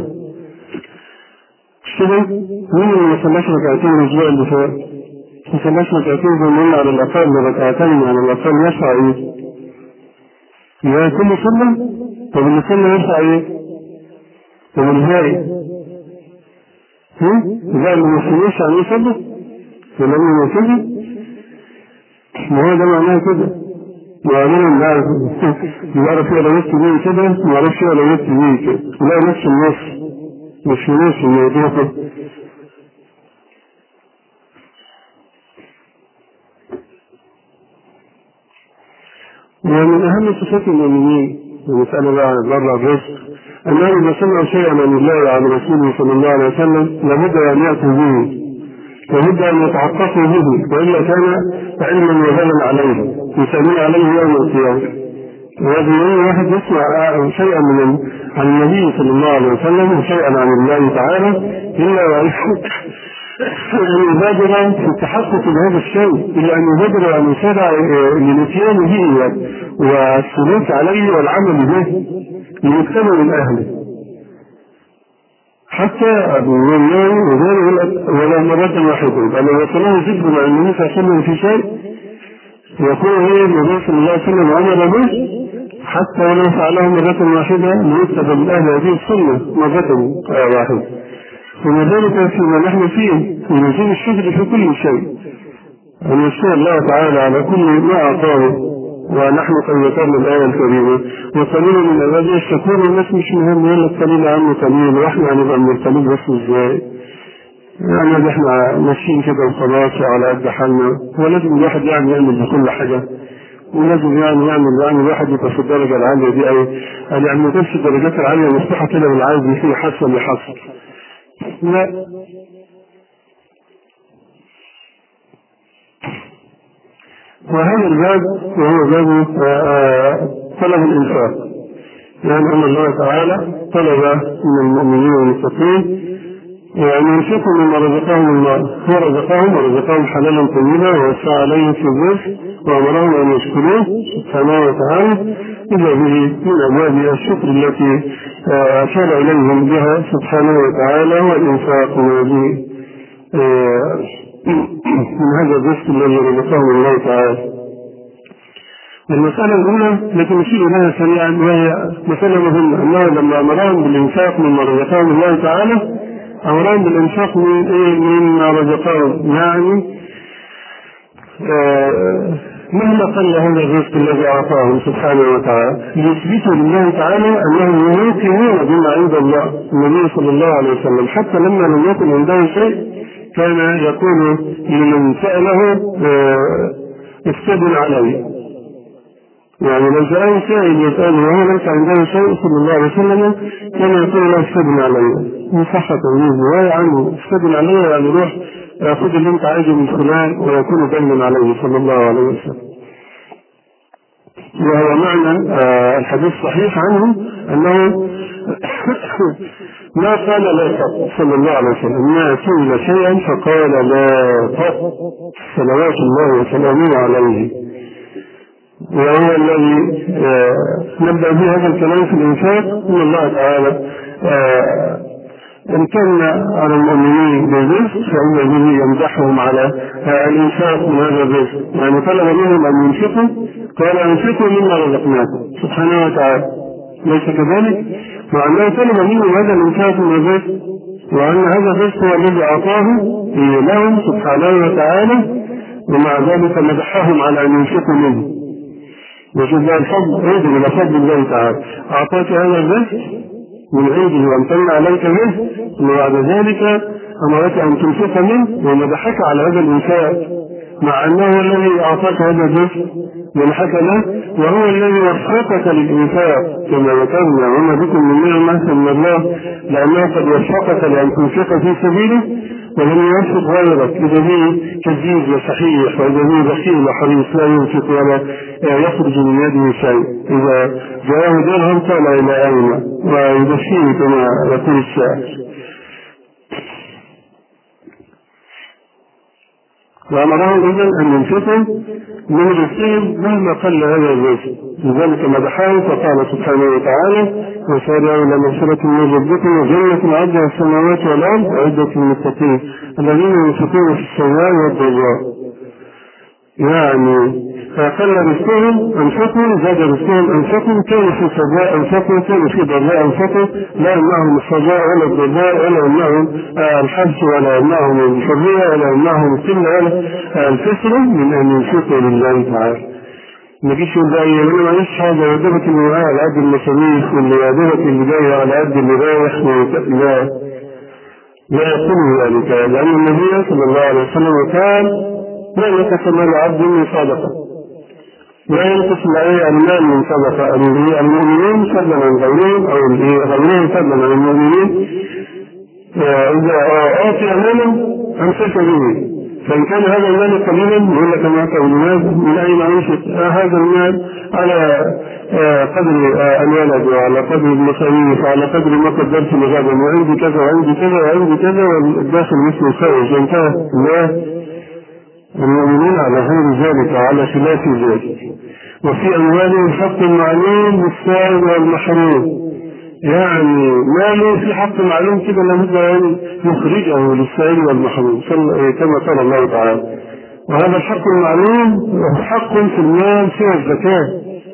S1: مش كده؟ مين اللي ما صلاش ركعتين الأسبوع اللي فات؟ ما صلاش ركعتين زي ما قلنا على الأقل ركعتين على الأقل يسعى إيه؟ يا كل سنة. طب اللي سنة يرفع ايه؟ طب الهاي هم؟ إذا اللي مسلمش عن يصدق ولم يمسلم ما هو ده معناه كده وعلينا نعرف نعرف ايه لو يكتب بيه كده ما عرفش ايه لو يكتب بيه كده لا نفس النص مش نص الموضوع كده. ومن أهم صفات المؤمنين ونسأل الله عن بر الرزق أنهم إذا سمعوا شيئا عن الله وعن رسوله صلى الله عليه وسلم لابد أن يأتوا به، لابد أن يتحققوا به، وإلا كان علما وهلا عليه يسألون عليه يوم القيامة. وهذا واحد يسمع شيئا من عن النبي صلى الله عليه وسلم وشيئا عن الله تعالى إلا ويحق أن يبادر في التحقق بهذا الشيء، إلا أن يبادر أن يسارع للإتيان به والسلوك عليه والعمل به ليكتبه من أهله. حتى أبو الله ولو مرة واحدة بل وصله ذكر مع النبي صلى الله عليه وسلم في شيء يقول هي النبي صلى الله عليه وسلم عمل به حتى ولو فعله مرة واحدة ليكتب من أهل هذه السنة مرة واحدة. ومن ذلك فيما نحن فيه من وجود الشكر في كل شيء، أن يشكر الله تعالى على كل ما أعطاه، ونحن قد ذكرنا الآية الكريمة وقليل من عباده الشكور. الناس مش مهم يقول لك قليل عنه قليل واحنا هنبقى من القليل بس ازاي؟ يعني احنا ماشيين كده وخلاص وعلى قد حالنا، ولازم الواحد يعني يعمل بكل حاجة، ولازم يعني يعمل يعني الواحد يبقى في الدرجة العالية دي أو يعني ما تنسى الدرجات العالية مفتوحة كده بالعادي فيه حسن لحسن. لا، وهذا الباب وهو باب طلب الإنفاق، يعني أن الله تعالى طلب من المؤمنين والمتقين أن ينفقوا مما رزقهم الله، هو رزقهم ورزقهم حلالا طيبا ووسع عليهم في الرزق وأمرهم أن يشكروه سبحانه وتعالى إلا به من أبواب الشكر التي أشار إليهم بها سبحانه وتعالى والإنفاق من هذه من هذا الرزق الذي رزقهم الله تعالى. المسألة الأولى التي نشير إليها سريعا وهي مسألة مهمة، أنه لما أمرهم بالإنفاق مما رزقهم الله تعالى أمرهم بالإنفاق من إيه مما رزقهم، يعني آه مهما قل هذا الرزق الذي أعطاهم سبحانه وتعالى ليثبتوا لله تعالى أنهم يوقنون بما عند الله. النبي صلى الله عليه وسلم حتى لما لم يكن عنده شيء كان يقول لمن سأله افتدوا علي، يعني لو جاء سائل يسأل وهو ليس عنده شيء صلى الله عليه وسلم كان يقول له استبن علي، من صحة توليه رواية عنه استبن علي يعني روح خذ اللي انت عايزه من فلان ويكون دينا عليه صلى الله عليه وسلم. وهو معنى آه الحديث صحيح عنه أنه ما قال لا قط صلى الله عليه وسلم، ما سئل شيئا فقال لا قط صلوات الله وسلامه عليه. وهو الذي آه نبدأ به هذا الكلام في الإنفاق إن الله تعالى آه امتن على المؤمنين بالرزق فإن به يمدحهم على آه الإنفاق من هذا الرزق، يعني طلب منهم أن ينفقوا قال أنفقوا مما رزقناكم سبحانه وتعالى، ليس كذلك؟ مع أنه طلب منهم هذا الإنفاق من الرزق، وأن هذا الرزق هو الذي أعطاه لهم سبحانه وتعالى، ومع ذلك مدحهم على أن ينفقوا منه. وشوف بقى الفضل يجب إلى فضل الله تعالى، أعطاك هذا الرزق من عنده وامتن عليك منه، وبعد ذلك أمرك أن تنفق منه ومدحك على هذا الإنفاق، مع أنه الذي أعطاك هذا الرزق منحك له، وهو الذي وفقك للإنفاق كما ذكرنا وما بكم من نعمة من الله، لأنه قد وفقك لأن تنفق في سبيله ولم يوفق غيرك، إذا به كذيب وصحيح وإذا به بخيل وحريص لا ينفق ولا يخرج من يده شيء، إذا جاءه درهم قال إلى أين ويبشره كما يقول الشاعر. وأمرهم إذن أن ينفقوا من رزقهم مهما قل هذا الرزق، لذلك مدحهم فقال سبحانه وتعالى وسارعوا إلى مغفرة من ربكم وجنة عرضها السماوات والأرض أعدت للمتقين الذين ينفقون في السراء والضراء. يعني فقل رزقهم أنفقوا، زاد رزقهم أنفقوا، كانوا في سراء أنفقوا، كانوا في ضراء أنفقوا، لا يمنعهم السراء ولا الضراء ولا يمنعهم الحبس ولا يمنعهم الحرية ولا يمنعهم القلة ولا الكسرة من أن ينفقوا لله تعالى. ما جيش يقول بقى أنا معلش حاجة يعجبك اللي معايا على قد المصاريف واللي يعجبك اللي جاي على قد اللي رايح، لا لا يقول ذلك، لأن النبي صلى الله عليه وسلم قال لا ينقص مال عبد من صدقة، لا ينقص عليه المال من صدقة، المؤمنين فضلا عن غيرهم أو غيرهم فضلا عن المؤمنين، إذا أعطي مالا أمسك به، فإن كان هذا المال قليلا يقول لك ما كان من أين أنفق هذا المال على قدر الولد وعلى قدر المصاريف وعلى قدر ما قدرت لغدا وعندي كذا وعندي كذا وعندي كذا والداخل مثل الخارج، انتهى. لا، المؤمنين على غير ذلك وعلى خلاف ذلك. وفي أموالهم حق معلوم للسائل والمحروم، يعني ماله في حق معلوم كده لابد أن يخرجه للسائل والمحروم كما قال الله تعالى. وهذا الحق المعلوم حق في المال سوى الزكاة.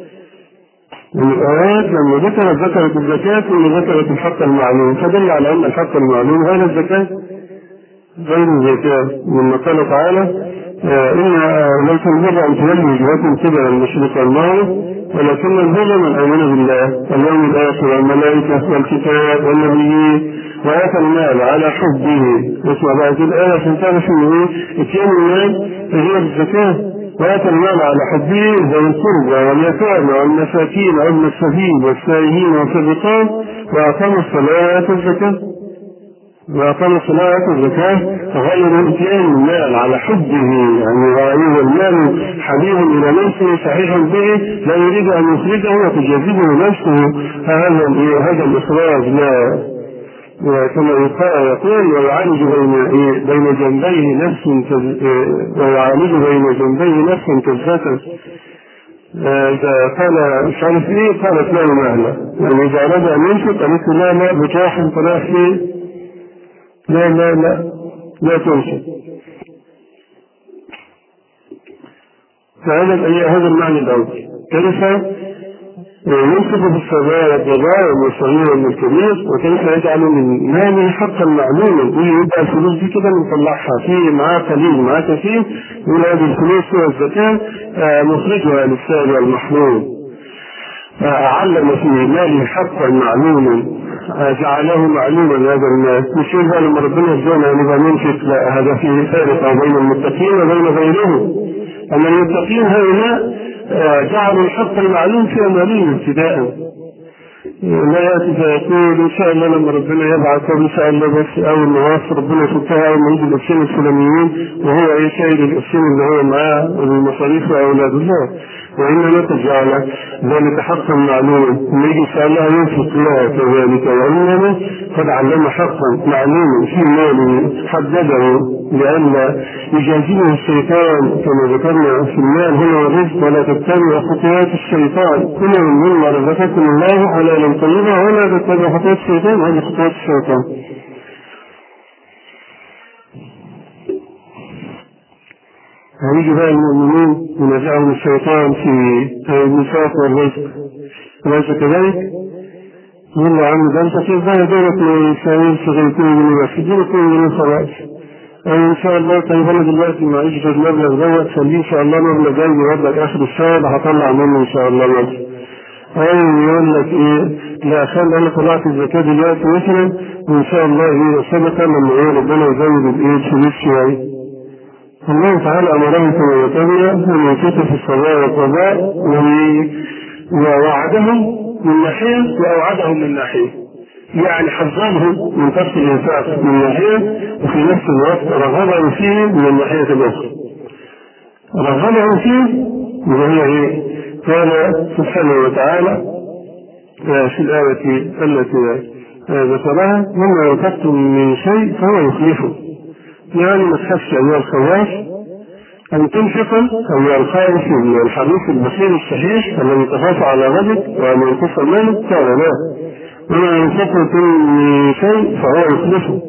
S1: الآيات لما ذكرت ذكرت الزكاة وذكرت الحق المعلوم، فدل على أن الحق المعلوم غير الزكاة غير الزكاة، مما قال تعالى إن ليس البر أن تولوا وجوهكم قبل المشرق والمغرب ولكن البر من آمن بالله واليوم الآخر والملائكة والكتاب والنبيين وآتى المال على حبه. اسمع بعد الآية عشان تعرف إن إتيان المال هي الزكاة. وآتى المال على حبه ذوي القربى واليتامى والمساكين وابن السبيل والسائلين وفي الرقاب وأقاموا الصلاة وآتوا الزكاة وأقام الصلاة والزكاة غير إتيان المال على حبه، يعني رأيه المال حبيب إلى نفسه صحيح به لا يريد أن يخرجه وتجذبه نفسه هذا هذا الإخراج، لا كما يقول ويعالج بين بين جنبيه نفس ويعالج بين جنبيه نفس كالذكر. إذا قال مش عارف إيه قالت لا مهلا، يعني إذا أراد أن ينفق قالت لا لا بتاح طلع فيه لا لا لا لا تنسى. فهذا هذا المعنى الأول. كيف ينصف بالسماء والضراء والصغير والكبير، وكيف يجعل من ماله حقا معلوما، يقول يبقى الفلوس دي كده نطلعها في معاه قليل معاه كثير، يقول هذه الفلوس والزكاة مخرجها للسائل والمحروم. علم في ماله حقا معلوما جعله معلوما هذا المال، مش يقول لما ربنا يرجعنا نبقى ننفق، لا، هذا فيه فارق بين المتقين وبين غيرهم. أما المتقين هؤلاء جعلوا الحق المعلوم في أموالهم ابتداء. لا يأتي فيقول إن شاء الله لما ربنا يبعث إن شاء الله بس أول ما يوفر ربنا يفكها أول ما يجي القرشين الفلانيين وهو إيه شايل القرشين اللي هو معاه المصاريف وأولاده. لا، وإنما تجعل ذلك حقا معلوما ثم يجي إن شاء الله ينفق له كذلك، وإنما قد علم حقا معلوما في ماله حدده لئلا يجازيه الشيطان كما ذكرنا في المال هنا والرزق، ولا تتبع خطوات الشيطان، كل مما رزقكم الله حلالا طيبا ولا تتبع خطوات الشيطان، هذه خطوات الشيطان. هيجي بقى المؤمنين ينازعهم الشيطان في النفاق والرزق، أليس كذلك؟ يقول له يا عم ده أنت كيف بقى دورك ما يساويش غير اتنين جنيه بس، اديني اتنين جنيه خلاص. أو إن شاء الله طيب أنا دلوقتي معيش غير المبلغ دوت، خليه إن شاء الله مبلغ جاي يودك آخر الشهر هطلع منه إن شاء الله مبلغ. أو يقول لك إيه لا خلي أنا طلعت الزكاة دلوقتي مثلا وإن شاء الله إيه صدقة لما إيه ربنا يزود الإيه الفلوس شوية. الله تعالى أمرهم كما ذكرنا أن ينفقوا في الصلاة والقضاء ووعدهم من ناحية وأوعدهم من ناحية، يعني حذرهم من ترك الإنفاق من ناحية وفي نفس الوقت رغبهم فيه من الناحية الأخرى. رغبهم فيه وهي إيه؟ قال سبحانه وتعالى في الآية التي ذكرها مما ينفقتم من شيء فهو يخلفه، يعني ما تخافش أيها الخواف أن تنفق أيها الخائف الحريص البصير الصحيح الذي تخاف على غدك وأن ينقص مالك، قال لا، وما ينفقتم من شيء فهو يخلفه.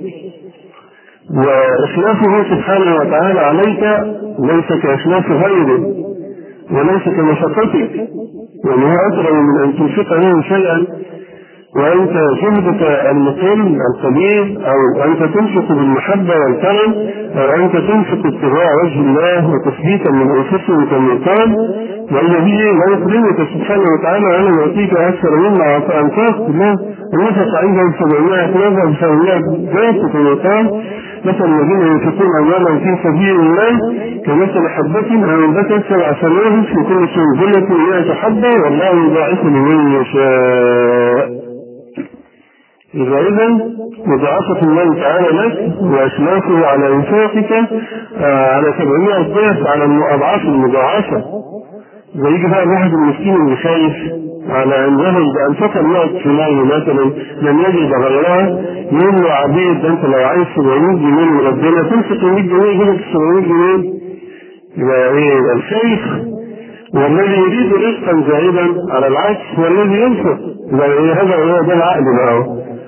S1: وإخلافه سبحانه وتعالى عليك ليس كإخلاف غيره وليس كمشقتك، يعني هو أكرم من أن تنفق منه شيئا وأنت جهدك المقل القليل، أو أنت تنفق بالمحبة والكرم، أو أنت تنفق ابتغاء وجه الله وتثبيتا من أنفسهم كما قال والذي لا يكرمك سبحانه وتعالى وأنا يعطيك أكثر مما أنفقت. لا، النفق عندهم سبعمائة نفق بسبعمائة ذات كما قال مثل الذين ينفقون أموالهم في سبيل الله كمثل حبة أنبتت سبع سنابل في كل سنبلة مئة حبة والله يضاعف لمن يشاء. إذا إذن مضاعفة الله تعالى لك وإشرافه على إنفاقك على سبعمائة ضعف على الأضعاف المضاعفة. ويجي بقى الواحد المسكين اللي خايف على أن يهل بأنفق الموت في ماله مثلا لم يجد غيرها، يقول له عبيد ده أنت لو عايز سبعمائة جنيه من ربنا تنفق مئة جنيه يجيبك سبعمائة جنيه. يبقى إيه الخايف والذي يريد رزقا زائدا على العكس هو الذي ينفق. هذا هو ده العقل بقى،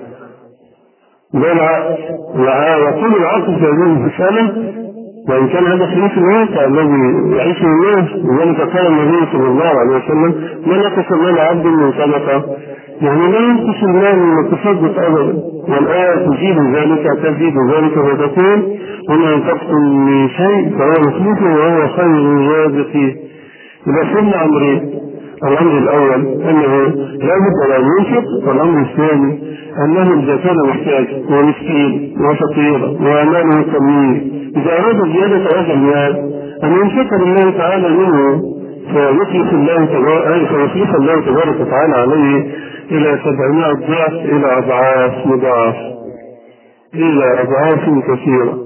S1: ده العقل. ويقول العقل في هذه المسألة وإن كان هذا خلاف الواقع الذي يعيشه الناس، ولذلك قال النبي صلى الله عليه وسلم لا نقص مال عبد من صدقة، يعني لا ينقص المال من التصدق أبدا. والآية تزيد ذلك تزيد ذلك وتقول وما ينفقتم من شيء فهو يخلفه وهو خير الرازقين. إذا صرنا أمرين، الأمر الأول أنه لا بد أن ينفق، والأمر الثاني أنه إذا كان محتاج ومسكين وفقير وأمانه تمويل إذا أراد زيادة هذا المال أن ينفق لله تعالى منه فيخلف الله تبارك فيخلف الله تبارك وتعالى عليه إلى سبعمائة ضعف إلى أضعاف مضاعف إلى أضعاف كثيرة.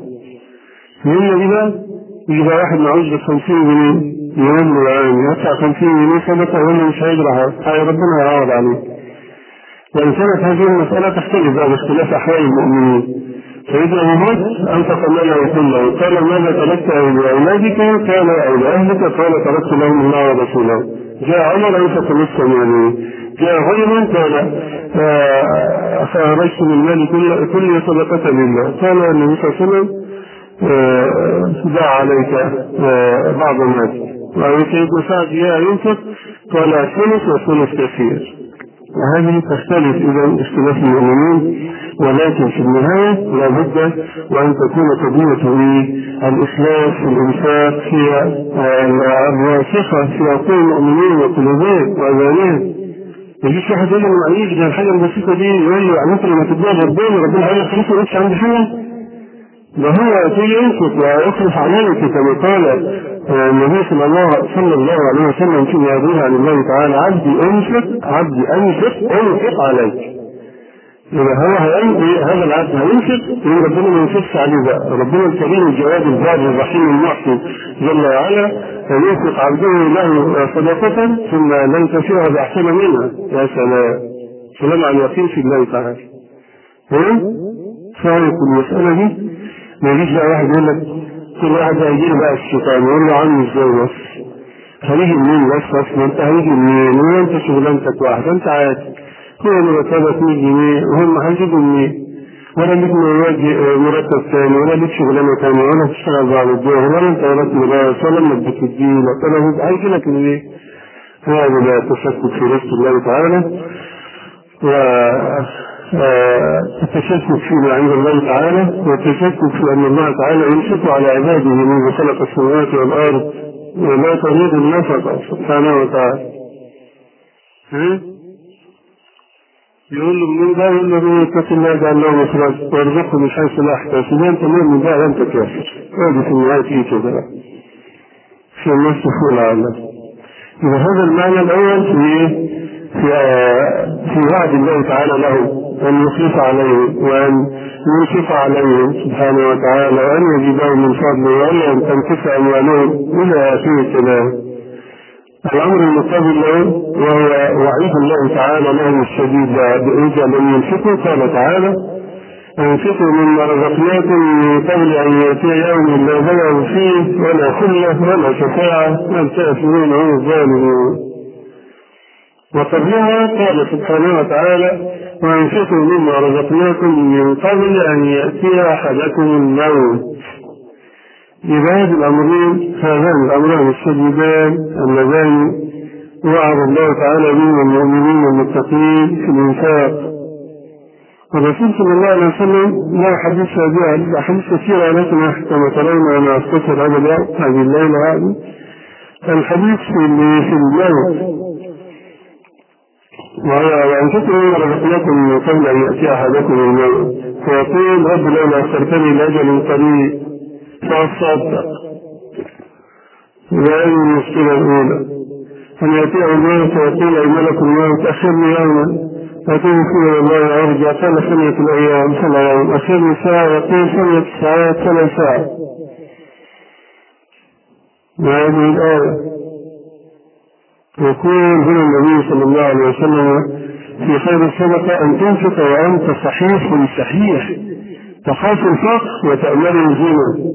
S1: من إذا إذا واحد معوز بخمسين جنيه يوم له العام يدفع خمسين جنيه صدقة ولا مش هيقدر هاي ربنا يعوض عليه. وإن كانت هذه المسألة تختلف بقى باختلاف أحوال المؤمنين. فإذا أمرت أنفق ماله كله قال ماذا تركت لأولادك؟ قال أو لأهلك؟ قال تركت لهم الله ورسوله. جاء عمر أنفق نصف ماله، جاء غيره قال فأخرجت من مالي كل كل صدقة لله. قال النبي صلى الله عليه وسلم دع عليك بعض الناس وسيد سعد يا ينفق قال ثلث وثلث كثير. وهذه تختلف إذا اختلاف المؤمنين، ولكن في النهاية لا بد وأن تكون قضية الإخلاص في الإنفاق هي الراسخة في عقول المؤمنين وقلوبهم وأذانهم. يجيش واحد يقول لما يجي الحاجة البسيطة دي يقول له يعني أنت لما تديها ربنا ربنا هيقول لك خلاص ما عندي حاجة. ده هو في ينفق ويخلف عليك كما قال النبي صلى الله صلى الله عليه وسلم فيما يروي عن الله تعالى: عبدي انفق عبدي انفق انفق عليك. إذا هو هينفق هذا العبد هينفق يقول ربنا ما ينفقش عليه بقى. ربنا الكريم الجواد البار الرحيم المحسن جل وعلا فينفق عبده له صدقة ثم لن تسيرها بأحسن منها. يا سلام سلام على اليقين في الله تعالى. فارق المسألة دي ما يجيش بقى واحد يقول لك كل واحد هيجي بقى الشيطان يقول له عني ازاي بس هيجي منين بس اصلا انت هيجي منين وانت شغلانتك واحده انت عادي هو مرتبك مية جنيه وهم هيجيبوا منين ولا ليك مرتب ثاني ولا ليك شغلانه ثانيه ولا تشتغل بعد الظهر ولا انت وراك مدرس ولا انك بتدين ولا هيجي لك منين. هذا لا تشكك في رزق الله تعالى و التشكك فيما عند الله تعالى والتشكك في أن الله تعالى ينفق على عباده منذ خلق السماوات والأرض ولا تريد النفقة سبحانه وتعالى. يقول له من ده يقول له اتق الله يجعل له مخرج وارزقه من حيث لا يحتسب انت مؤمن بقى وانت كافر. هذه في النهاية فيه كده في النص فوق على إذا هذا المعنى الأول في في في وعد الله تعالى له أن يخلف عليهم وأن ينفق عليهم سبحانه وتعالى وأن يجيبهم من فضله وأن تنكفى أموالهم إلى آخر الكلام. الأمر المقابل له وهو وعيد الله تعالى لهم الشديد بإذا لم ينفقوا قال تعالى: أنفقوا مما رزقناكم من قبل أن يأتي يوم لا بيع فيه ولا خلة ولا شفاعة والكافرون هم الظالمون. وقبلها قال سبحانه وتعالى: وأنفقوا مما رزقناكم من قبل أن يأتي أحدكم الموت. لهذه الأمرين هذان الأمران الشديدان اللذان وعد الله تعالى بهم المؤمنين المتقين في الإنفاق. والرسول صلى الله عليه وسلم لا حديث هذه أحاديث كثيرة لكن كما ترون أنا أختصر هذا اليوم هذه الليلة هذه الحديث في الموت وأنفقوا مما رزقناكم من قبل أن يأتي أحدكم الموت فيقول: رب لولا أخرتني لأجل قريب فأصدق. وهذه المشكلة الأولى أن يأتيه الموت فيقول: أي ملك الموت أخرني يوما فأتيه فيه الله أرجع قال ثمانية الأيام فلا يوم أخرني ساعة يقول ثمانية ساعات فلا ساعة. وهذه الآية يقول هنا النبي صلى الله عليه وسلم في خير الصدقة أن تنفق وأنت صحيح صحيح تخاف الفقر وتأمل الزنا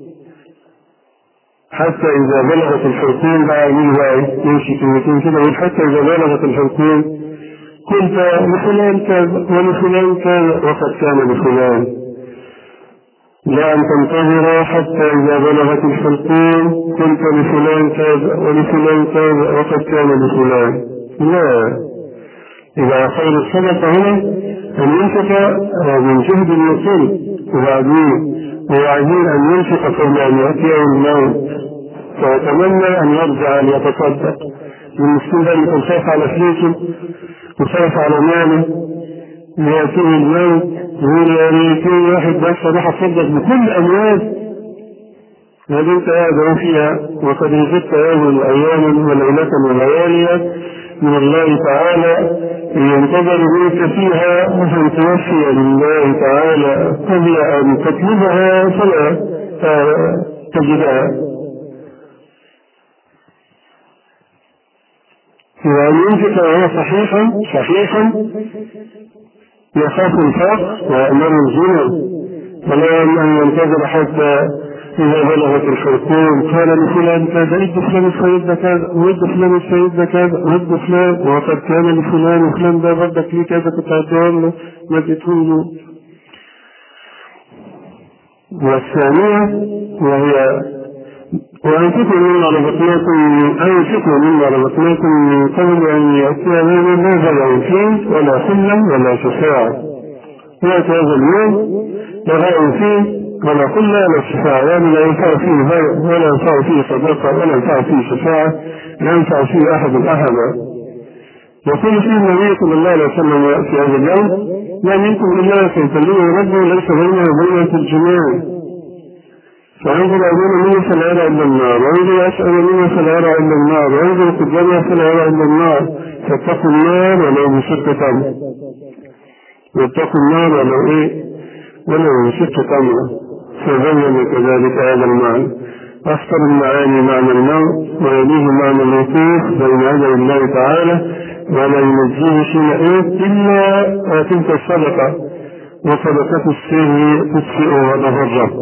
S1: حتى إذا بلغت الحلقوم بقى يمشي كلمتين كده حتى إذا بلغت الحلقوم قلت لفلان كذا ولفلان كذا وقد كان لفلان لا أن تنتظر حتى إذا بلغت الحلقوم قلت لفلان كذا ولفلان كذا وقد كان لفلان. لا، إذا خير الصدقة هنا أن ينفق من جهد المسلم وبعدين وبعدين أن ينفق قبل أن يأتيه الموت فيتمنى أن يرجع ليتصدق. المسلم ده يكون خايف على فلوسه وخايف على ماله يأتيه الموت يقول يا ريتني واحد بس أروح أصدق بكل أموال هذه أنت قاعد فيها وقد وجدت يوما وأياما وليلة وليالي من الله تعالى ينتظر منك فيها أن توفي لله تعالى قبل أن تطلبها فلا تجدها. وأن ينفق وهو صحيحا صحيحا يخاف الفقر ويأمر الزنا ولا أن ينتظر حتى إذا بلغت الحلقوم قال لفلان كذا اد فلان السيد ده كذا واد فلان السيد ده كذا واد فلان وقد كان لفلان وفلان ده بدك ليه كذا كنت هديهم له ما اديتهم له. والثانية وهي وأنفقوا مما رزقناكم أنفقوا مما رزقناكم من قبل أن يأتي يوم لا بيع فيه ولا خلة ولا شفاعة. يأتي هذا اليوم لا بيع فيه ولا خلة ولا شفاعة يعني لا ينفع فيه بيع ولا ينفع فيه صدقة ولا ينفع فيه شفاعة لا ينفع فيه أحد أحدا. يقول فيه النبي صلى الله عليه وسلم في هذا اليوم: ما منكم إلا سيكلمه ربه ليس بينه وبينه ترجمان فينظر أمام منه فلا يرى إلا النار، وينظر أسأل منه فلا يرى إلا النار، وينظر في الجنة فلا يرى إلا النار. فاتقوا النار ولو بشق تمرة، واتقوا النار ولو إيه ولو بشق تمرة. فبين كذلك هذا المعنى. أخطر المعاني معنى الموت، ويليه معنى الوقوف بين يدي الله تعالى، ولا ينجيه حينئذ إلا تلك الصدقة، وصدقة السر تطفئ غضب الرب،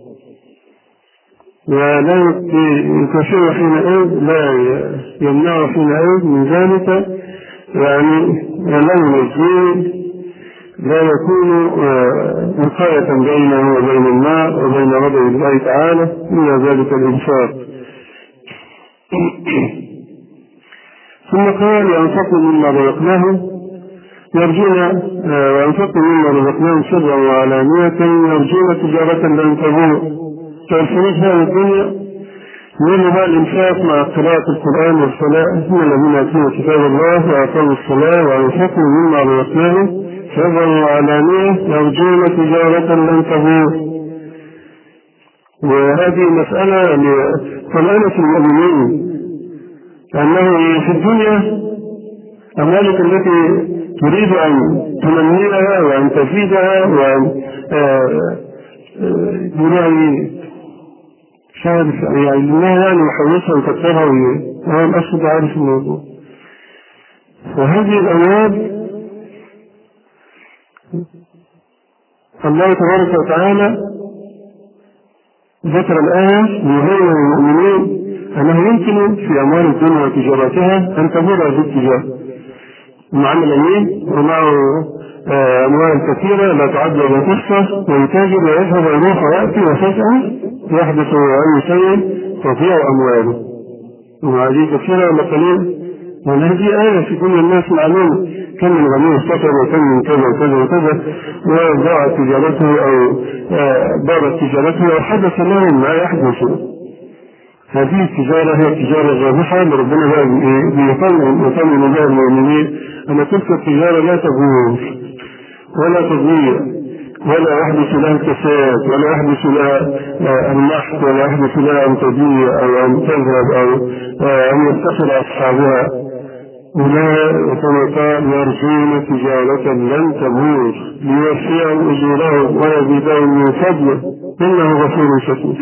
S1: ولا يكفر حينئذ، لا يمنع حينئذ من ذلك، يعني لا ينجيه، لا يكون وقاية بينه وبين النار وبين غضب الله تعالى إلا ذلك الإنفاق. ثم قال وأنفقوا مما رزقناهم يرجون وأنفقوا مما رزقناهم سرا وعلانية يرجون تجارة لن تبور. فالفلوس هذه الدنيا يقولها الإنفاق مع قراءة القرآن والصلاة، هم الذين يتلون كتاب الله وأقاموا الصلاة وأنفقوا مما رزقناهم سرا وعلانية يرجون تجارة لن تبور. وهذه مسألة لطمأنة المؤمنين، أنه في الدنيا أموالك التي تريد أن تنميها وأن تزيدها وأن يعني شاهد يعني لله يعني محوصها وتكترها، وهو الأسود عارف الموضوع. وهذه الأموال الله تبارك وتعالى ذكر الآية ليبين للمؤمنين أنه يمكن في أموال الدنيا وتجارتها أن تبور هذه التجارة مع الأمين ومعه أموال كثيرة لا تعد ولا تحصى، ويتاجر ويذهب ويروح ويأتي، وفجأة يحدث أي شيء تضيع أمواله. وهذه كثيرة ولا قليل؟ وهذه آية في كل الناس معلومة، كم من غني استطر وكم من كذا وكذا وكذا، وضاعت تجارته أو بارت تجارته وحدث لهم ما يحدث. هذه التجارة هي التجارة الرابحة اللي ربنا يطمن بها المؤمنين أن تلك التجارة لا تبور ولا تضيع ولا يحدث لها كساد ولا يحدث لها المحك ولا يحدث لها أن تضيع أو أن تذهب أو أن يفتقر أصحابها. أولئك كما قال يرجون تجارة لن تبور ليوفيهم أجورهم ويزيدهم من فضله إنه غفور شكور.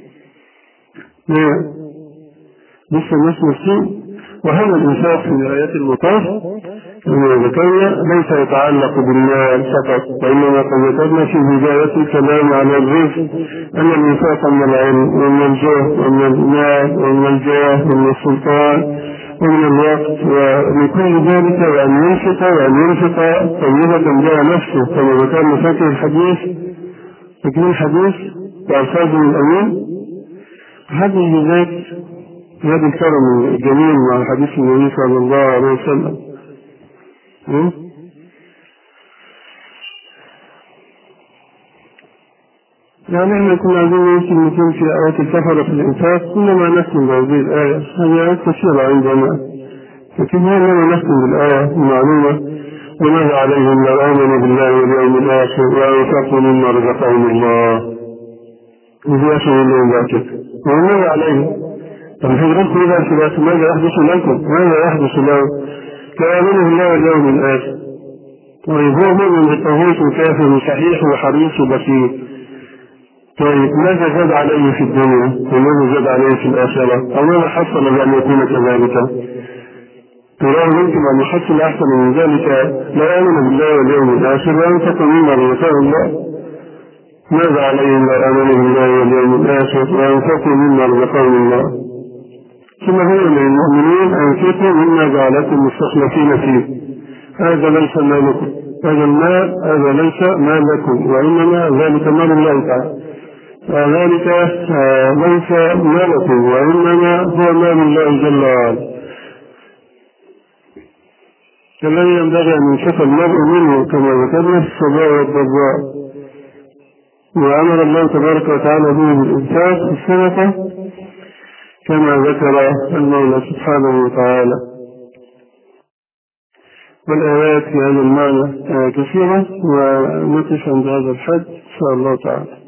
S1: لسه الناس مسلم. وهذا الإنفاق في نهاية المطاف كما ذكرنا ليس يتعلق بالمال فقط، وإنما قد ذكرنا في بداية الكلام على الرزق أن الإنفاق من العلم ومن الجهد ومن المال ومن الجاه ومن السلطان ومن الوقت ومن كل ذلك، وأن ينفق وأن ينفق طيبة بها نفسه كما ذكرنا فاكر الحديث فاكر الحديث وألفاظه الأمين. هذه ذات هذا الكرم الجميل مع حديث النبي صلى الله عليه وسلم. يعني احنا كنا عايزين نمشي مثل في آيات الكفرة في الإنفاق، كلما نختم بهذه الآية، هذه آيات كثيرة عندنا، لكن هذا نختم بالآية المعلومة وماذا عليهم لو آمنوا بالله واليوم الآخر وأنفقوا مما رزقهم الله. وهي شيء لهم ذاك وماذا عليهم؟ طب حضرتكم إذا سمعت ماذا يحدث لكم؟ ماذا يحدث لهم؟ كآمنوا بالله واليوم الآخر. طيب هو مؤمن بالطاغوت وكافر وصحيح وحريص وبسيط. طيب ماذا زاد عليه في الدنيا؟ وماذا زاد عليه في الآخرة؟ أو ماذا حصل بأن يكون كذلك؟ تراه يمكن أن يحصل أحسن من ذلك لو آمن بالله واليوم الآخر وأنفق مما رزقه الله. ماذا عليهم لو آمنوا بالله واليوم الآخر وأنفقوا مما رزقهم الله؟ ثم هو للمؤمنين أنفقوا مما جعلكم مستخلفين فيه. هذا ليس مالكم، هذا المال هذا ليس مالكم، وإنما ذلك مال الله تعالى، وذلك ليس مالكم وإنما هو مال الله جل وعلا الذي ينبغي أن ينشف المرء منه كما ذكرنا في السماء والضراء. وأمر الله تبارك وتعالى به بالإنفاق في الصدقة كما ذكر المولى سبحانه وتعالى. والآيات في هذا المعنى كثيرة، ونقف عند هذا الحد إن شاء الله تعالى.